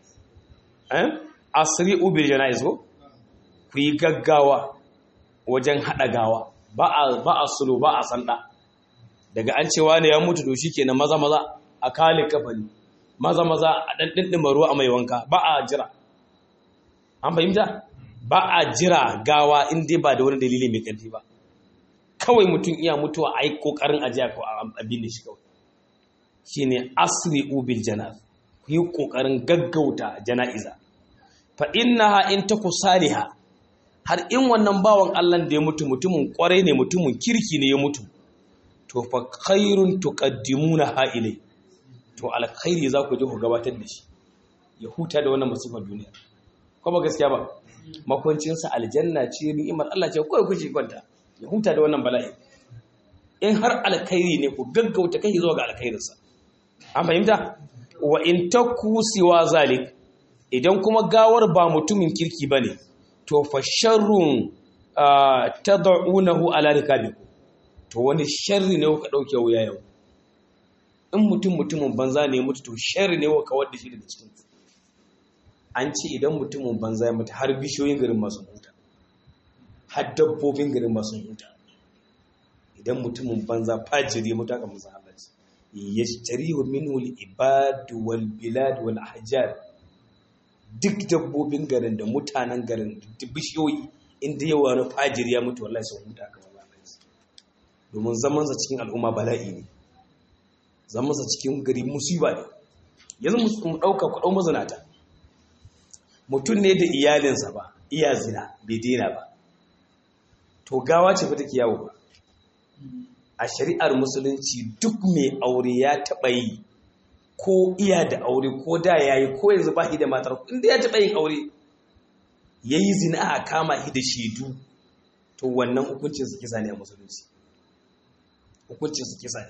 asri'u bil janaiz ko ku yi gaggawa wajen hada gawa ba a sulu ba a sanda daga an cewa ne ya mutu to shikenan maza a kale kafani maza a dan dindima ruwa a mai wanka ba a jira an fahimta ba a jira gawa in dai ba da wani dalili mai karfi ba kawai mutum iya mutuwa ai kokarin ajiya ko abin da shi kawai shine asri'u bil janaz ku yi kokarin gaggauta jana'iza fa innaha in taku saliha har in wannan bawan Allah da ya mutu mutumin kwarai ne mutumin kirki ne ya mutu to fa khairun tuqaddimuna ha ilai to alkhairi za ku je ku gabatar da shi ya huta da wannan musifar duniya ko ba gaskiya ba makwancin sa aljanna ce ni'imar Allah ce kawai ku ci kwanta ya huta da wannan bala'i in har alkhairi ne ku gaggauta kai zuwa ga alkhairinsa an fahimta wa in takusiwa zalik idan kuma gawar ba mutumin kirki bane to fa sharrun tad'unahu ala rikabikum to wani sharri ne ka dauke wuya yau in mutumin banza ne mutu to sharri ne ka wadda shi daga cikin an ce idan mutumin banza ya mutu har bishiyoyin garin masu huta har dabbobin garin masu huta idan mutumin banza fajiri ya mutu aka musa Allah yashtarihu minhu al-ibad wal bilad wal ahjar duk dabbobin garin da mutanen garin da bishiyoyi inda yawa na fajiri ya mutu wallahi sun huta aka wallahi domin zaman sa cikin al'umma bala'i ne zaman sa cikin gari musiba ne yanzu mu dauka ku dau mazinata mutum ne da iyalinsa ba iya zina bai dena ba to gawa ce fa take yawo ba a shari'ar musulunci duk mai aure ya taɓa yi ko iya da aure ko da ya yi ko yanzu ba shi da matar inda ya taɓa yin aure ya yi zina a kama shi da shaidu to wannan hukuncin su kisa ne a musulunci hukuncin su kisa ne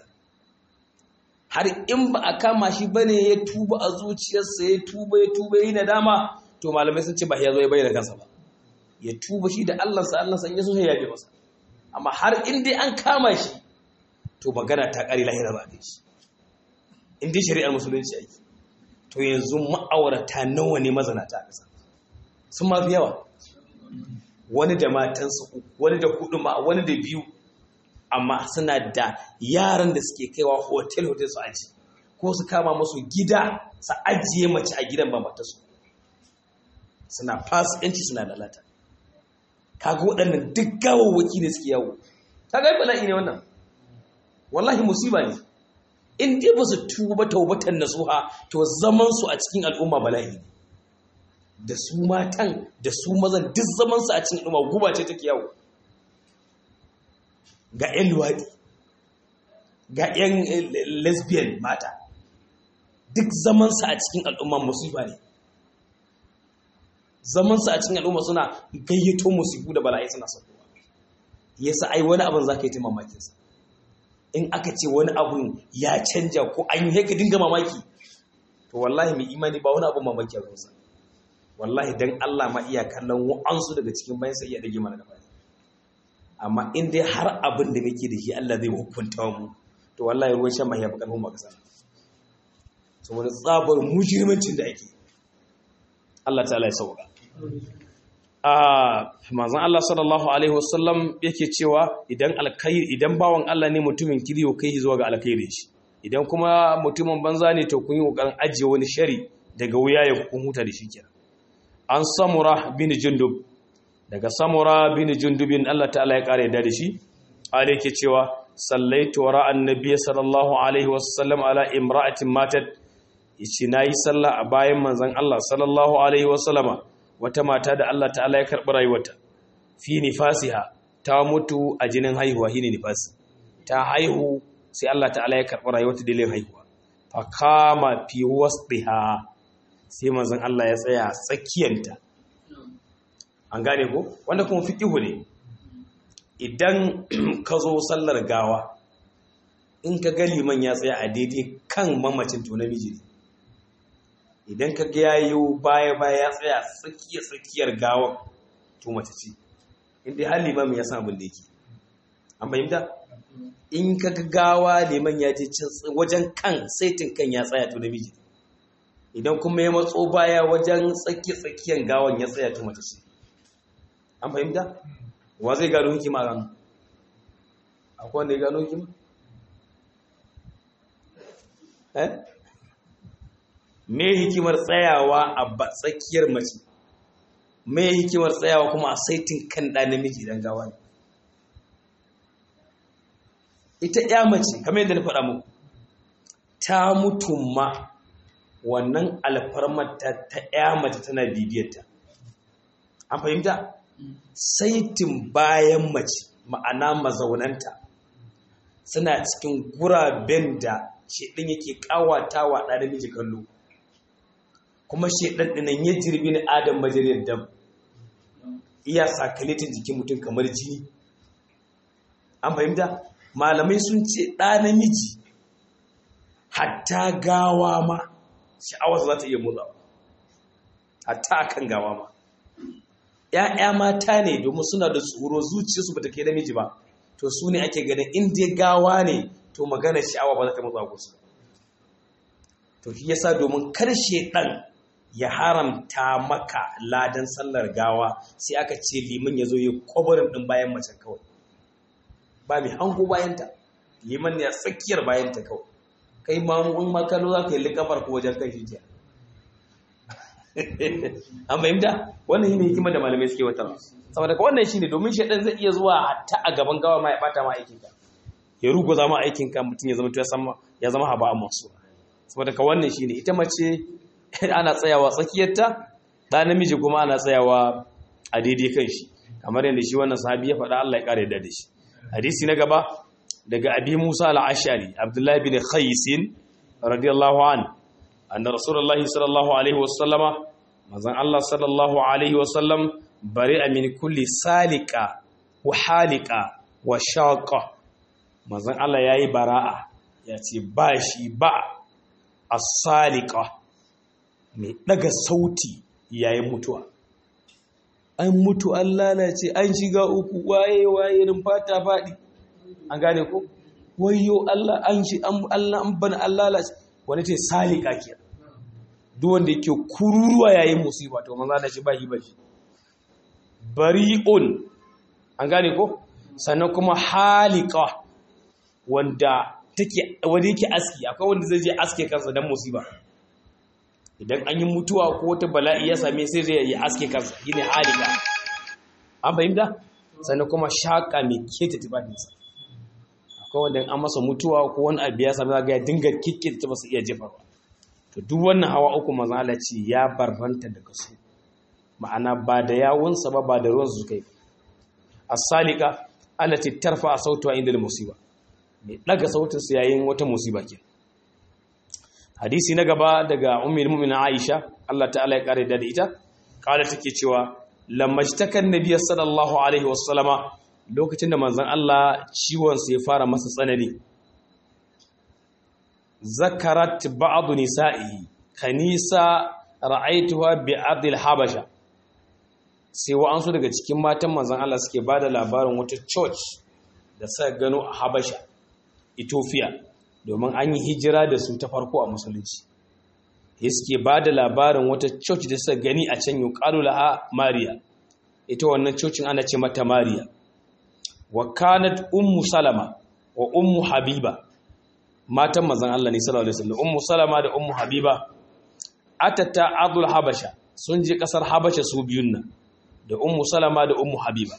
har in ba a kama shi ba ne ya tuba a zuciyarsa ya tuba ya yi nadama to malamai sun ce ba ya zo ya bayyana kansa ba ya tuba shi da Allahnsa in ya so ya yabe masa amma har in dai an kama shi to magana ta ƙari lahira ba da shi in dai shari'ar musulunci ake to yanzu ma'aurata nawa ne mazanata a ƙasa sun ma fi yawa wani da matansa uku wani da hudu ma wani da biyu amma suna da yaran da suke kaiwa hotel su aji ko su kama musu gida su ajiye mace a gidan ba matarsu suna fasikanci suna lalata kaga waɗannan duk gawawwaki ne suke yawo kaga yi bala'i ne wannan wallahi musiba ne in dai ba su tuba taubatan nasuha to zaman su a cikin al'umma bala'i ne da su matan da su mazan duk zaman su a cikin al'umma guba ce take yawo ga ƴan luwaɗi ga ƴan lesbian mata duk zaman su a cikin al'umma musiba ne zaman su a cikin al'umma suna gayyato musibu da bala'i suna saukowa yasa ai wani abin zaka yi ta mamakin sa in aka ce wani abu ya canja ko an yi ka dinga mamaki to wallahi mai imani ba wani abu mamaki a zuwa wallahi dan Allah ma iya kallon wa'ansu daga cikin bayan sai iya dage mana gaba amma in dai har abin da kake da shi Allah zai hukunta mu to wallahi ruwan shan mahiya bakar mu kasa saboda tsabar mujirmancin da ake Allah ta'ala ya sauka manzon Allah sallallahu alaihi wasallam yake cewa idan bawan Allah ne mutumin kiriyo kai zuwa ga alkhairi shi idan kuma mutumin banza ne to kun yi kokarin ajiye wani shari daga wuya ya kun huta da shi kenan an samura bin jundub daga samura bin jundubin Allah ta'ala ya kare da shi ale yake cewa sallaitu wara annabi sallallahu alaihi wasallam ala imra'atin matat yace nayi sallah a bayan manzon Allah sallallahu alaihi wasallama wata mata da Allah ta'ala ya karɓi rayuwarta fi nifasiha ta mutu a jinin haihuwa shine nifasi ta haihu sai Allah ta'ala ya karɓi rayuwarta dalilin haihuwa fa kama fi wasdiha sai manzon Allah ya tsaya tsakiyanta an gane ko wanda kuma fiqihu ne idan ka zo sallar gawa in ka ga liman ya tsaya a daidai kan mamacin to namiji ne idan ka ga yayo baya ya tsaya tsakiyar gawa to mace ce inda har liman ya san abin da yake an bayyana in ka ga gawa liman ya je wajen kan saitin kan ya tsaya to namiji idan kuma ya matso baya wajen tsakiyar gawan ya tsaya to mace ce an fahimta wa zai gano hikima ran akwai wanda ya gano hikima me hikimar tsayawa a tsakiyar mace me hikimar tsayawa kuma a saitin kan ɗa namiji idan gawa ne ita ya mace kamar yadda na faɗa muku ta mutu ma wannan alfarmar ta ya mace tana bibiyarta an fahimta saitin bayan mace ma'ana mazaunanta suna cikin guraben da shedan yake kawatawa ɗa namiji kallo kuma shedan dinan ya jirbi ni adam majaliyar dam iya sakalitin jikin mutum kamar jini an fahimta malamai sun ce ɗa namiji hatta gawa ma sha'awarsa za ta iya motsawa hatta akan gawa ma ‘ya'ya mata ne domin suna da tsoro zuciyarsu ba ta ke namiji ba to su ne ake ganin in dai gawa ne to magana sha'awa ba za ta motsa ku su to shi yasa domin karshe ɗan ya haramta maka ladan sallar gawa sai aka ce liman ya zo ya kwabarin ɗin bayan macen kawai ba mai hango bayanta liman ya tsakiyar bayanta kawai kai mamun makalo za ka yi likafar ko wajen kan shi ke an fahimta wannan shi ne hikimar da malamai suke wata saboda ka wannan shi ne domin shaɗan zai iya zuwa hatta a gaban gawa ma ya ɓata ma aikinka ya rugo zama aikinka mutum ya zama ya zama haba a masu saboda ka wannan shi ne ita mace ana tsayawa tsakiyarta ɗa namiji kuma ana tsayawa a daidai kan shi kamar yadda shi wannan sahabi ya faɗa Allah ya ƙara yadda da shi hadisi na gaba daga abi musa al-ashari abdullahi bin khaisin radiyallahu an anna rasulullahi sallallahu alaihi wasallama manzon Allah sallallahu alaihi wasallam bari'a min kulli salika wa halika wa shaqa manzon Allah yayi bara'a yace ba shi ba as-salika mai daga sauti yayin mutuwa an mutu an lalace an shiga uku waye fata faɗi an gane ko wayo Allah an bana an lalace wani ce salika ke duk wanda yake kururuwa yayin musiba to manzo da shi ba shi bari'un an gane ko sannan kuma halika wanda yake aski akwai wanda zai je aske kansa dan musiba idan an yi mutuwa ko wata bala'i ya same sai zai yi aske kansa shine halika an fahimta sannan kuma shaka mai keta tufafinsa akwai wanda an masa mutuwa ko wani abu ya same ga ya dinga kikkita ta basu iya jefarwa to duk wannan hawa uku manzo Allah ce ya barranta daga su ma'ana ba da yawunsa ba da ruwan su kai as-salika allati tarfa sautuha inda musiba mai daga sautin sa yayin wata musiba ke hadisi na gaba daga ummul mu'minin Aisha Allah ta'ala ya kare da ita kala take cewa lamajtakan nabiyyi sallallahu alaihi wasallama lokacin da manzon Allah ciwon sa ya fara masa tsanani zakarat ba'd nisa'ihi kanisa ra'aituha bi ardil habasha, sai wa'ansu daga cikin matan manzon Allah suke bada labarin wata church da suka gano a Habasha, Ethiopia, domin an yi hijira da su ta farko a musulunci. Suke bada labarin wata church da suka gani a can yuqalu laha Mariya, ita wannan cocin ana ce mata Mariya. Wa kanat ummu Salama wa ummu Habiba, matan manzon Allah ne sallallahu alaihi wasallam, ummu Salama da ummu Habiba atata ardul habasha, sun je kasar Habasha su biyun nan, da ummu Salama da ummu Habiba.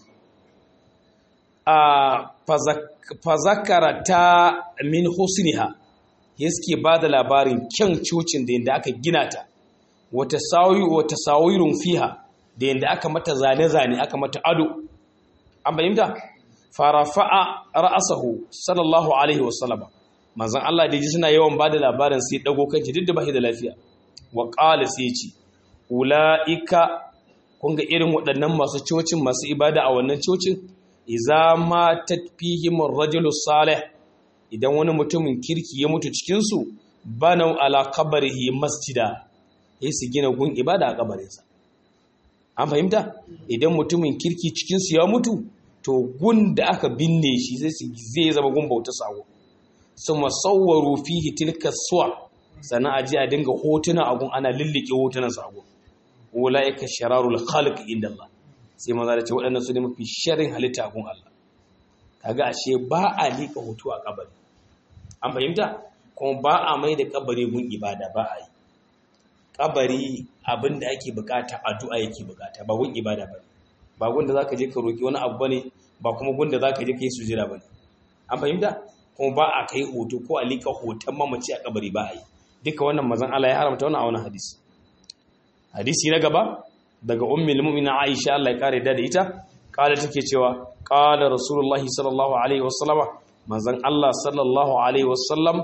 Fa zakarata min husniha, yake bada labarin kyan cocin da yanda aka gina ta, wata sawirun fiha, da yanda aka mata zane-zane, aka mata ado. An bayyana farafa'a ra'asahu sallallahu alaihi wasallam, manzon Allah da ji suna yawan bada labarin sai dago kanki duk da bai da lafiya, wa qala sai ce ulaika, kun ga irin waɗannan masu cocin, masu ibada a wannan cocin, iza ma tatfihim ar-rajulu salih, idan wani mutumin kirki ya mutu cikin su, banau ala qabrihi masjida, sai su gina gun ibada a kabarinsa. An fahimta? Idan mutumin kirki cikin su ya mutu, to gun da aka binne shi zai zama gun bauta sawo. Suma sawwaru fihi tilka suwa, sannan a ji a dinga hotuna a gun, ana lillike hotunan sago. Ulaika shararul khalq inda Allah, sai maza da ce waɗannan su ne mafi sharrin halitta a gun Allah. Kaga ashe ba a liƙa hoto a kabari. An fahimta? Kuma ba a mai da kabari gun ibada, ba a yi. Kabari abinda ake bukata addu'a yake bukata, ba gun ibada ba. Ba gun da zaka je ka roki wani abu bane, ba kuma gun da zaka je ka yi sujira bane. An fahimta? Kuma ba a kai hoto ko a liƙa hoton mamaci a kabari, ba a yi. Duka wannan manzon Allah ya haramta wannan a wannan hadisi. Hadisi na gaba daga ummul mu'mina Aisha, Allah ya kare da ita, kala take cewa qala rasulullahi sallallahu alaihi wasallam, manzon Allah sallallahu alaihi wasallam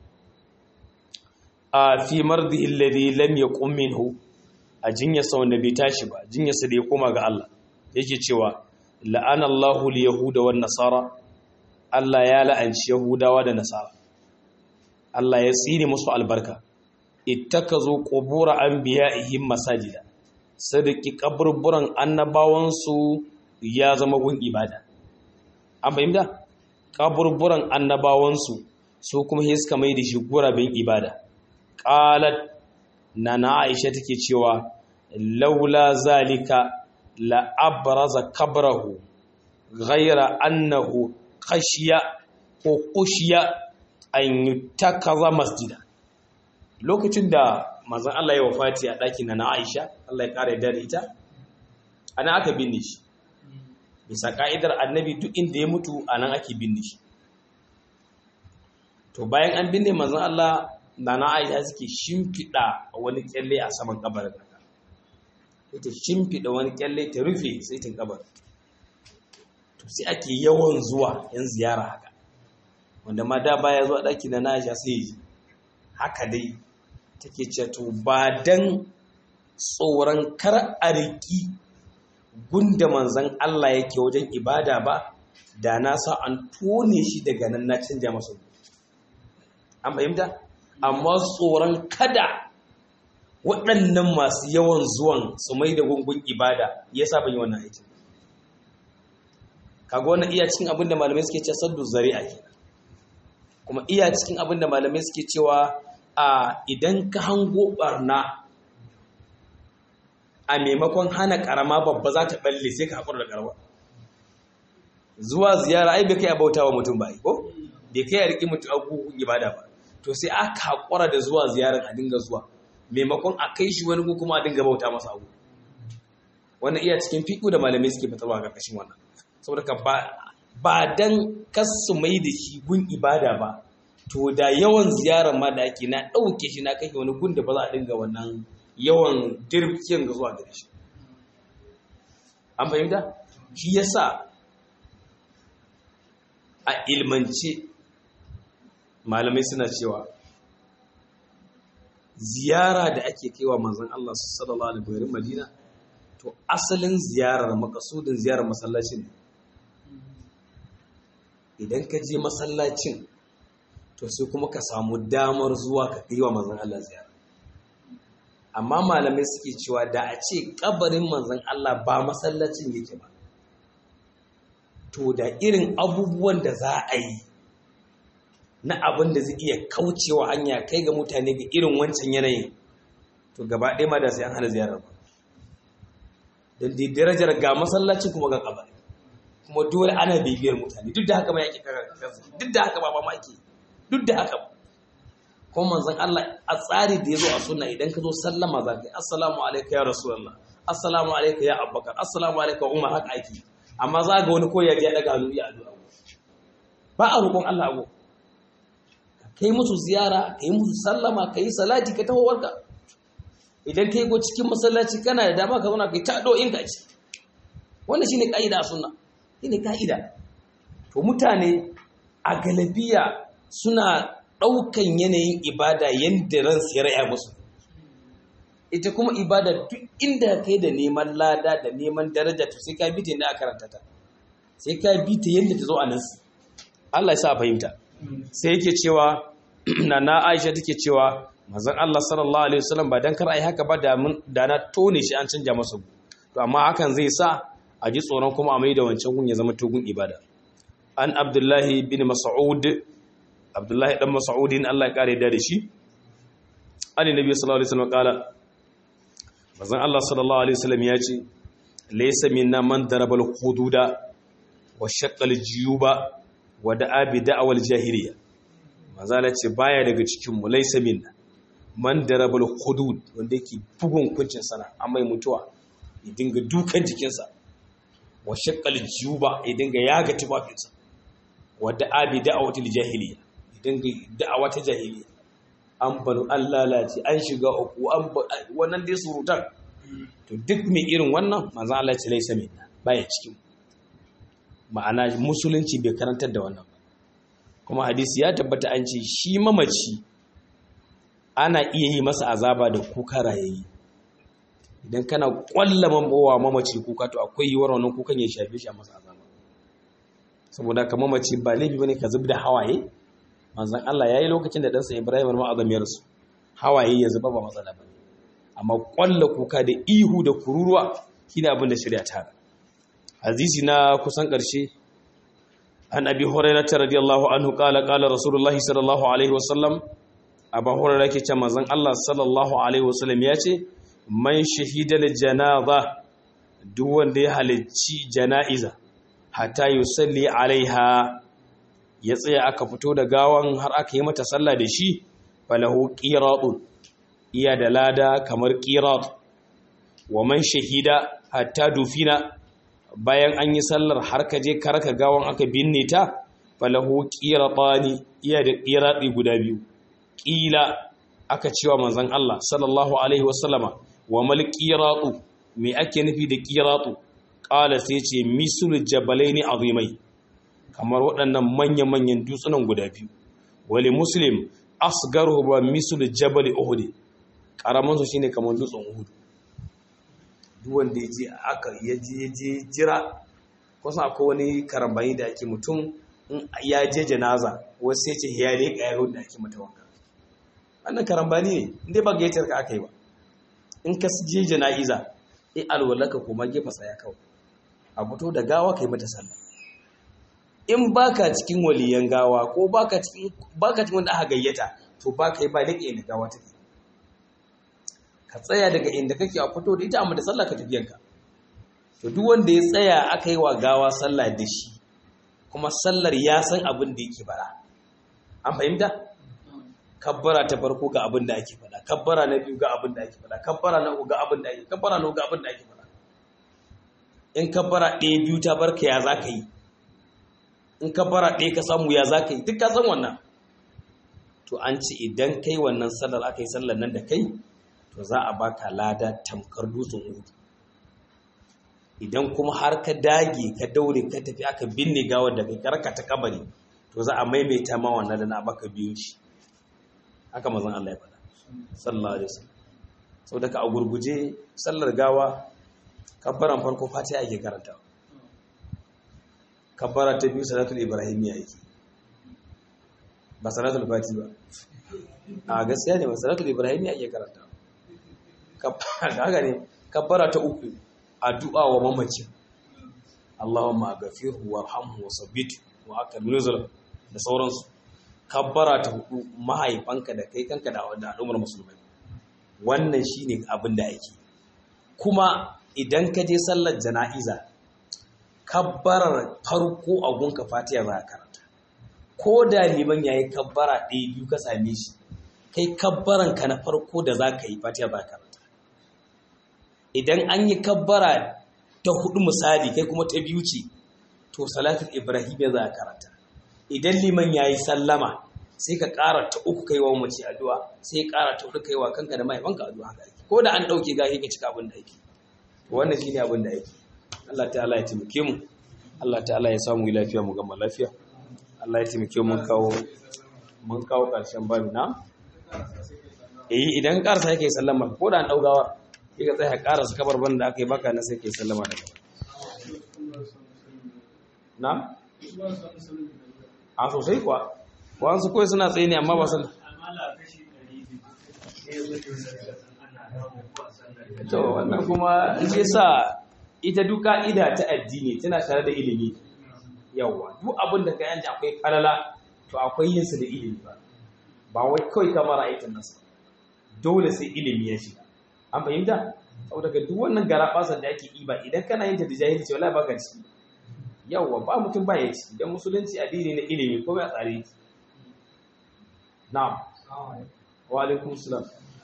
a fi mardihi alladhi lam yaqum minhu, a jinyarsa wanda bai tashi ba, jinyarsa da ya koma ga Allah, yake cewa la'ana Allahu al-yahuda wan nasara, Allah ya la'anci yahudawa da nasara, Allah ya tsine musu albarka. Ittakazu qubur anbiya'ihim masajida, sadaki kaburburan annabawansu ya zama gun ibada. An fahimta? Kaburburan annabawansu su kuma sai suka mai da shi gurabin ibada. Qalat nana Aisha take cewa laula zalika la abraza kabrahu ghayra annahu khashiya ko khushiya an yutakaza masjida. Lokacin da manzon Allah ya wafati a ɗakin na Aisha, Allah ya ƙara yarda da ita, ana aka binne shi. Bisa ka'idar annabi duk inda ya mutu anan ake binne shi. To bayan an binne manzon Allah, na Aisha suke shimfiɗa wani kyalle a saman kabarin naka. Ita shimfiɗa wani kyalle ta rufe saitin kabarin. To sai ake yawan zuwa yan ziyara haka, wanda ma da baya zuwa ɗaki na Aisha sai yi haka dai. Take ce to ba dan tsoron kar a riki gunda manzon Allah yake wajen ibada ba, da na sa an tone shi daga nan na canja masa. An fahimta? Amma tsoron kada waɗannan masu yawan zuwan su mai da gungun ibada yasa ban yi wannan aikin. Kaga wannan iya cikin abinda malamai suke cewa saddu zari'a ke, kuma iya cikin abinda malamai suke cewa idan ka hango barna, a maimakon hana karama babba za ta balle, sai ka haƙura da karama. Zuwa ziyara ai bai kai a bauta wa mutum ba, ko bai kai a riƙi mutum abubuwan ibada ba. To sai aka haƙura da zuwa ziyarar a dinga zuwa, maimakon a kai shi wani kuma a dinga bauta masa abu. Wannan iya cikin fiƙo da malamai suke fitarwa a ƙarƙashin wannan. Saboda ka ba dan kasu mai da shi gun ibada ba, to da yawan ziyarar ma da ake na ɗauke shi na kai wani gun da ba za a dinga wannan yawan dirkiyan ga zuwa gare shi. An fahimta? Shi yasa a ilmance malamai suna cewa ziyara da ake kaiwa manzon Allah sallallahu alaihi wasallam Madina, to asalin ziyarar, makasudin ziyarar masallacin. Idan ka je masallacin, to sai kuma ka samu damar zuwa ka kai wa manzon Allah ziyara. Amma malamai suke cewa da a ce kabarin manzon Allah ba masallacin yake ba, to da irin abubuwan da za a yi na abin da zai iya kaucewa hanya kai ga mutane ga irin wancan yanayin, to gaba ɗaya ma da sai an hana ziyarar ba. Don dai darajar ga masallaci kuma ga kabari, kuma dole ana bibiyar mutane, duk da haka ma yake kansa, duk da haka ba ma ake, duk da haka ba. Kuma manzon Allah a tsari da ya zo a sunna, idan ka zo sallama za ka yi assalamu alaikum ya rasulullah, assalamu alaikum ya abubakar, assalamu alaikum umar, haka ake. Amma za ga wani ko ya je daga hannu ya addu'a, ba a roƙon Allah abu. Kai musu ziyara, kai musu sallama, kai salati, ka taho warka. Idan kai go cikin masallaci kana da dama ka zauna kai ta do'in ka ci. Wannan shine kaida a sunna, shine kaida. To mutane a galabiya suna ɗaukan yanayin ibada yanda ran su ya raya musu. Ita kuma ibada duk inda kai da neman lada da neman daraja, to sai ka bi ta yadda aka karanta ta, sai ka bi ta yadda ta zo a nan. Allah ya sa fahimta. Sai yake cewa na Aisha take cewa manzon Allah sallallahu alaihi wasallam ba dan kar ai haka ba da na tone shi an canja masa. To amma hakan zai sa a ji tsoron kuma a mai da wancan gun ya zama togun ibada. An Abdullahi bin Mas'ud, Abdullahi dan Mas'udin Allah ya kare da shi, annabi sallallahu alaihi wasallam kala, manzon Allah sallallahu alaihi wasallam ya ce laysa minna man darabal hududa wa shaqqal jiyuba wa da'a bi da'wal jahiliya. Manzala ce baya daga cikin mu, laysa minna man darabal hudud, wanda yake bugun kuncin sana amai mutuwa ya dinga dukan jikinsa, wa shaqqal jiyuba ya dinga yaga tufafinsa, wa da'a bi da'watil jahiliya, ya dinga da'awa ta jahiliya. An banu an lalace, an shiga uku, wannan dai surutan. To duk mai irin wannan manzon Allah ce laisa minna, baya cikin. Ma'ana musulunci bai karantar da wannan ba. Kuma hadisi ya tabbata an ce shi mamaci ana iya yi masa azaba da kuka rayayi. Idan kana kwallama wa mamaci kuka, to akwai yiwuwar wannan kukan ya shafe shi a masa azaba. Saboda ka mamaci ba laifi bane ka zubda hawaye. Manzon Allah yayi lokacin da ɗansa Ibrahim al-Mu'azzam ya rasu, hawaye ya zuba ba matsala bane, amma kwalla kuka da ihu da kururuwa shine abin da shari'a ta hana. Hadisi na kusan ƙarshe, an Abi Hurairah radiyallahu anhu qala Rasulullah sallallahu alaihi wasallam, Abu Hurairah yake cewa manzon Allah sallallahu alaihi wasallam ya ce man shahida al-janaza, duk wanda ya halicci jana'iza hatta yusalli alaiha, ya tsaya aka fito da gawan har aka yi mata sallah da shi, falahu qiratun, iya da lada kamar qirat. Wa man shahida hatta dufina, bayan an yi sallar har ka je karka gawan aka binne ta, falahu qiratani, iya da qirati guda biyu. Qila, aka cewa manzon Allah sallallahu alaihi wasallama, wa mal qiratu, me ake nufi da qiratu? Qala sai ce misul jabalaini azimai, kamar waɗannan manya-manyan dutsunan guda biyu. Wali Muslim asgaru ba misul jabal Uhud, karamansu shine kamar dutsen Uhud. Duk wanda yaje jira, kusan akwai wani karambani da ake mutum ya je janaza, wasu sai ce ya leka yaro da ake mata wanka. Wannan karambani ne, inda ba gaitar ka aka yi ba. In ka je jana'iza, alwalaka kuma gefa tsaya kawai, a fito da gawa kai mata sallah. In baka cikin waliyan gawa ko baka cikin wanda aka gayyata, to baka yi ba lake inda gawa take. Ka tsaya daga inda kake a fito da ita, amma da sallah ka tafiyanka. To duk wanda ya tsaya aka yi wa gawa sallah da shi, kuma sallar ya san abin da yake bara. An fahimta? Kabbara ta farko ga abin da ake faɗa, kabbara na biyu ga abin da ake faɗa, kabbara na uku ga abin da ake, kabbara na uku ga abin da ake faɗa. In kabbara ɗaya biyu ta barka, ya za ka yi? In kabbara ɗaya ka samu, ya za ka yi? Duk ka san wannan. To an ce idan kai wannan sallar, aka yi sallar nan da kai, to za a baka lada tamkar dutsen Uhud. Idan kuma har ka dage ka daure ka tafi aka binne gawar da kai karka ta kabari, to za a maimaita ma wannan da na baka biyu shi. Haka manzon Allah ya faɗa sallallahu alaihi wasallam. Saboda ka a gurguje sallar gawa, kabbaran farko Fatiha ake karantawa, kabbara ta biyu salatul ibrahimiyya yake, ba salatul fati ba a gaskiya ne ba salatul ibrahim ya iya karanta haka ne kabbara ta uku addu'a wa mamacin Allahumma ghafirhu warhamhu wasabbit wa akal nuzul da sauransu kabbara ta hudu mahaifanka da kai kanka da wanda al'ummar musulmai wannan shine abin da ake kuma idan ka je sallar jana'iza kabbarar farko a gunka fatiha za ka karanta ko da liman yayi kabbara ɗaya biyu ka same shi kai kabbaran ka na farko da za ka yi fatiha za ka karanta idan an yi kabbara ta hudu misali kai kuma ta biyu ce to salatul ibrahim za ka karanta idan liman yayi sallama sai ka ƙara ta uku kai wa mace addu'a sai ka ƙara ta uku kai wa kanka da mahaifanka addu'a haka ake ko da an dauke gashi ka cika abin da ake wannan shine abin da ake Allah ta'ala ya taimake mu Allah ta'ala ya samu lafiya mu gama lafiya Allah ya taimake mun kawo karshen babu na idan karsa yake sallama ko da an daugawa sai ka tsaya karasa kabarban da aka yi baka na sai kai sallama daga na a sosai kuwa wasu kawai suna tsaye ne amma ba san to wannan kuma shi sa ita duk ka'ida ta addini tana tare da ilimi yawa duk abin da ka yanci akwai falala to akwai yin su da ilimi ba wai kawai kamar aikin nasa dole sai ilimi ya shiga an fahimta saboda ga duk wannan garabasar da ake yi ba idan kana yin ta da jahilci wallahi baka ci yawa ba mutum ba ya ci dan musulunci addini na ilimi ko ya tsare ki na'am wa alaikum salam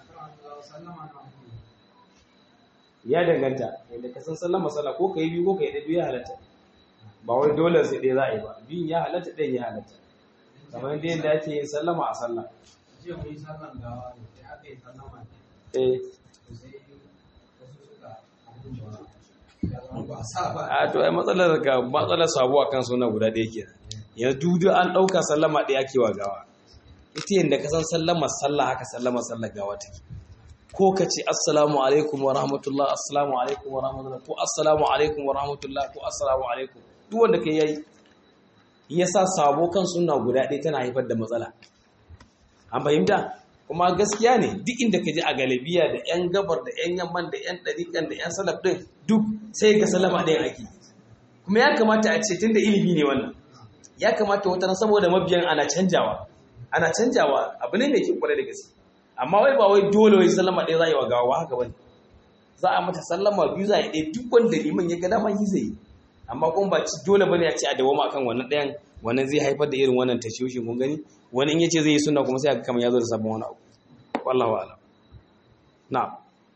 ya danganta yadda ka san sallama sallah ko kai biyu ko kai da biyu ya halatta ba wai dole sai dai za a yi ba biyun ya halatta ɗayan ya halatta kamar yadda ake yin sallama a sallah jiya mun yi sallan gawa ne sai aka yi sallama a to ai matsalar sabuwa kan suna guda ɗaya kenan yanzu duk an ɗauka sallama ɗaya ake wa gawa ita yadda ka san sallama sallah haka sallama sallah gawa take ko ka ce assalamu alaikum wa rahmatullah assalamu alaikum wa rahmatullah ko assalamu alaikum wa rahmatullah ko assalamu alaikum duk wanda kai yayi yasa sabo kan sunna guda ɗaya tana haifar da matsala an fahimta kuma gaskiya ne duk inda ka je a galibiya da yan gabar da yan yamman da yan ɗariƙan da yan salaf ɗin duk sai ga sallama ɗayan ake kuma ya kamata a ce tunda ilimi ne wannan ya kamata wata saboda mabiyan ana canjawa abu ne mai kin kwarai da gaske amma wai ba wai dole wai sallama ɗaya za a yi wa gawa haka bane za a mata sallama biyu za a yi ɗaya duk wanda liman ya ga dama yi zai yi amma kuma ba ci dole bane a ce a dawoma akan wannan ɗayan wannan zai haifar da irin wannan tashiyoshin kun gani wani in yace zai yi sunna kuma sai aka kama ya zo da sabon wani abu wallahu a'lam na'am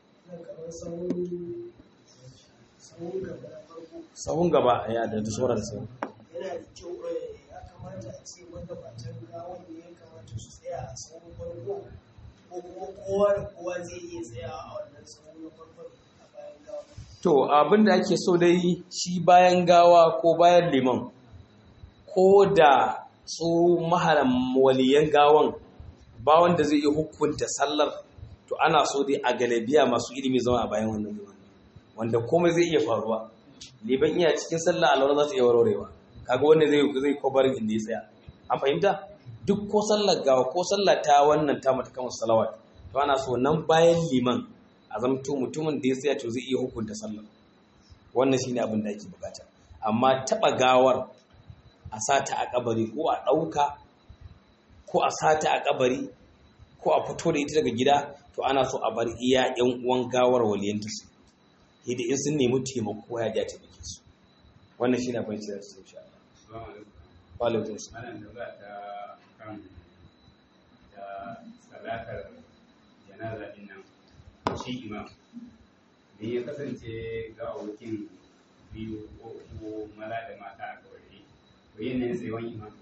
sahun gaba ya da sura da sahun yana da kyau ya kamata a ce magabatan gawan ne ya kamata su tsaya a sahun farko ko kuma kowa da kowa zai iya tsaya a wannan sahun na farko a bayan gawa. To abin da ake so dai shi bayan gawa ko bayan liman ko da su maharan waliyan gawan ba wanda zai iya hukunta sallar to ana so dai a galabiya masu ilimi zama a bayan wannan liman wanda komai zai iya faruwa liban iya cikin sallah alwala za ta iya warwarewa kaga wanda zai kobarin inda ya tsaya an fahimta duk ko sallar gawa ko sallar ta wannan ta mata kamar salawat to ana so nan bayan liman a zamto mutumin da ya tsaya to zai iya hukunta sallar wannan shine abin da ake bukata amma taba gawar a sata a kabari ko a dauka ko a sata a kabari ko a fito da ita daga gida to ana so a bar iya yan uwan gawar waliyanta su idan in sun nemi taimako ya ja taimake su wannan shine abin da zai insha Allah wa alaikum assalam da ta kan da salatar janaza din nan shi imam da ya kasance ga abokin biyu ko mala da mata a kawai to yin nan sai wani imam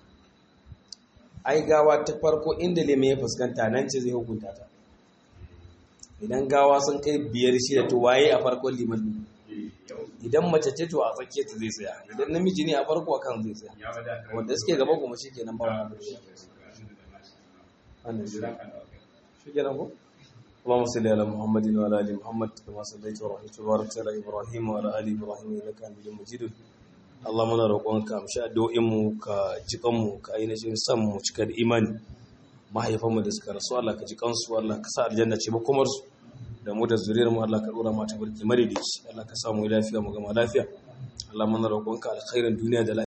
ai gawa ta farko inda leme ya fuskanta nan ce zai hukunta ta idan gawa sun kai 5-6 to waye a farkon liman idan mace ce to a tsakiyar ta zai tsaya idan namiji ne a farko akan zai tsaya wanda suke gaba kuma shikenan ba wannan shikenan ko اللهم صل على محمد وعلى ال محمد كما صليت ورحمت وباركت على ابراهيم وعلى ال ابراهيم انك حميد مجيد Allah muna roƙonka amshi addu'o'inmu ka jikanmu ka ainihin san mu cika da imani mahaifanmu da suka rasu Allah ka jikansu Allah ka sa aljanna ce makomarsu da mu da zuriyar mu Allah ka dora mata barki mare da shi Allah ka sa mu lafiya mu gama lafiya Allah muna roƙonka alkhairin duniya da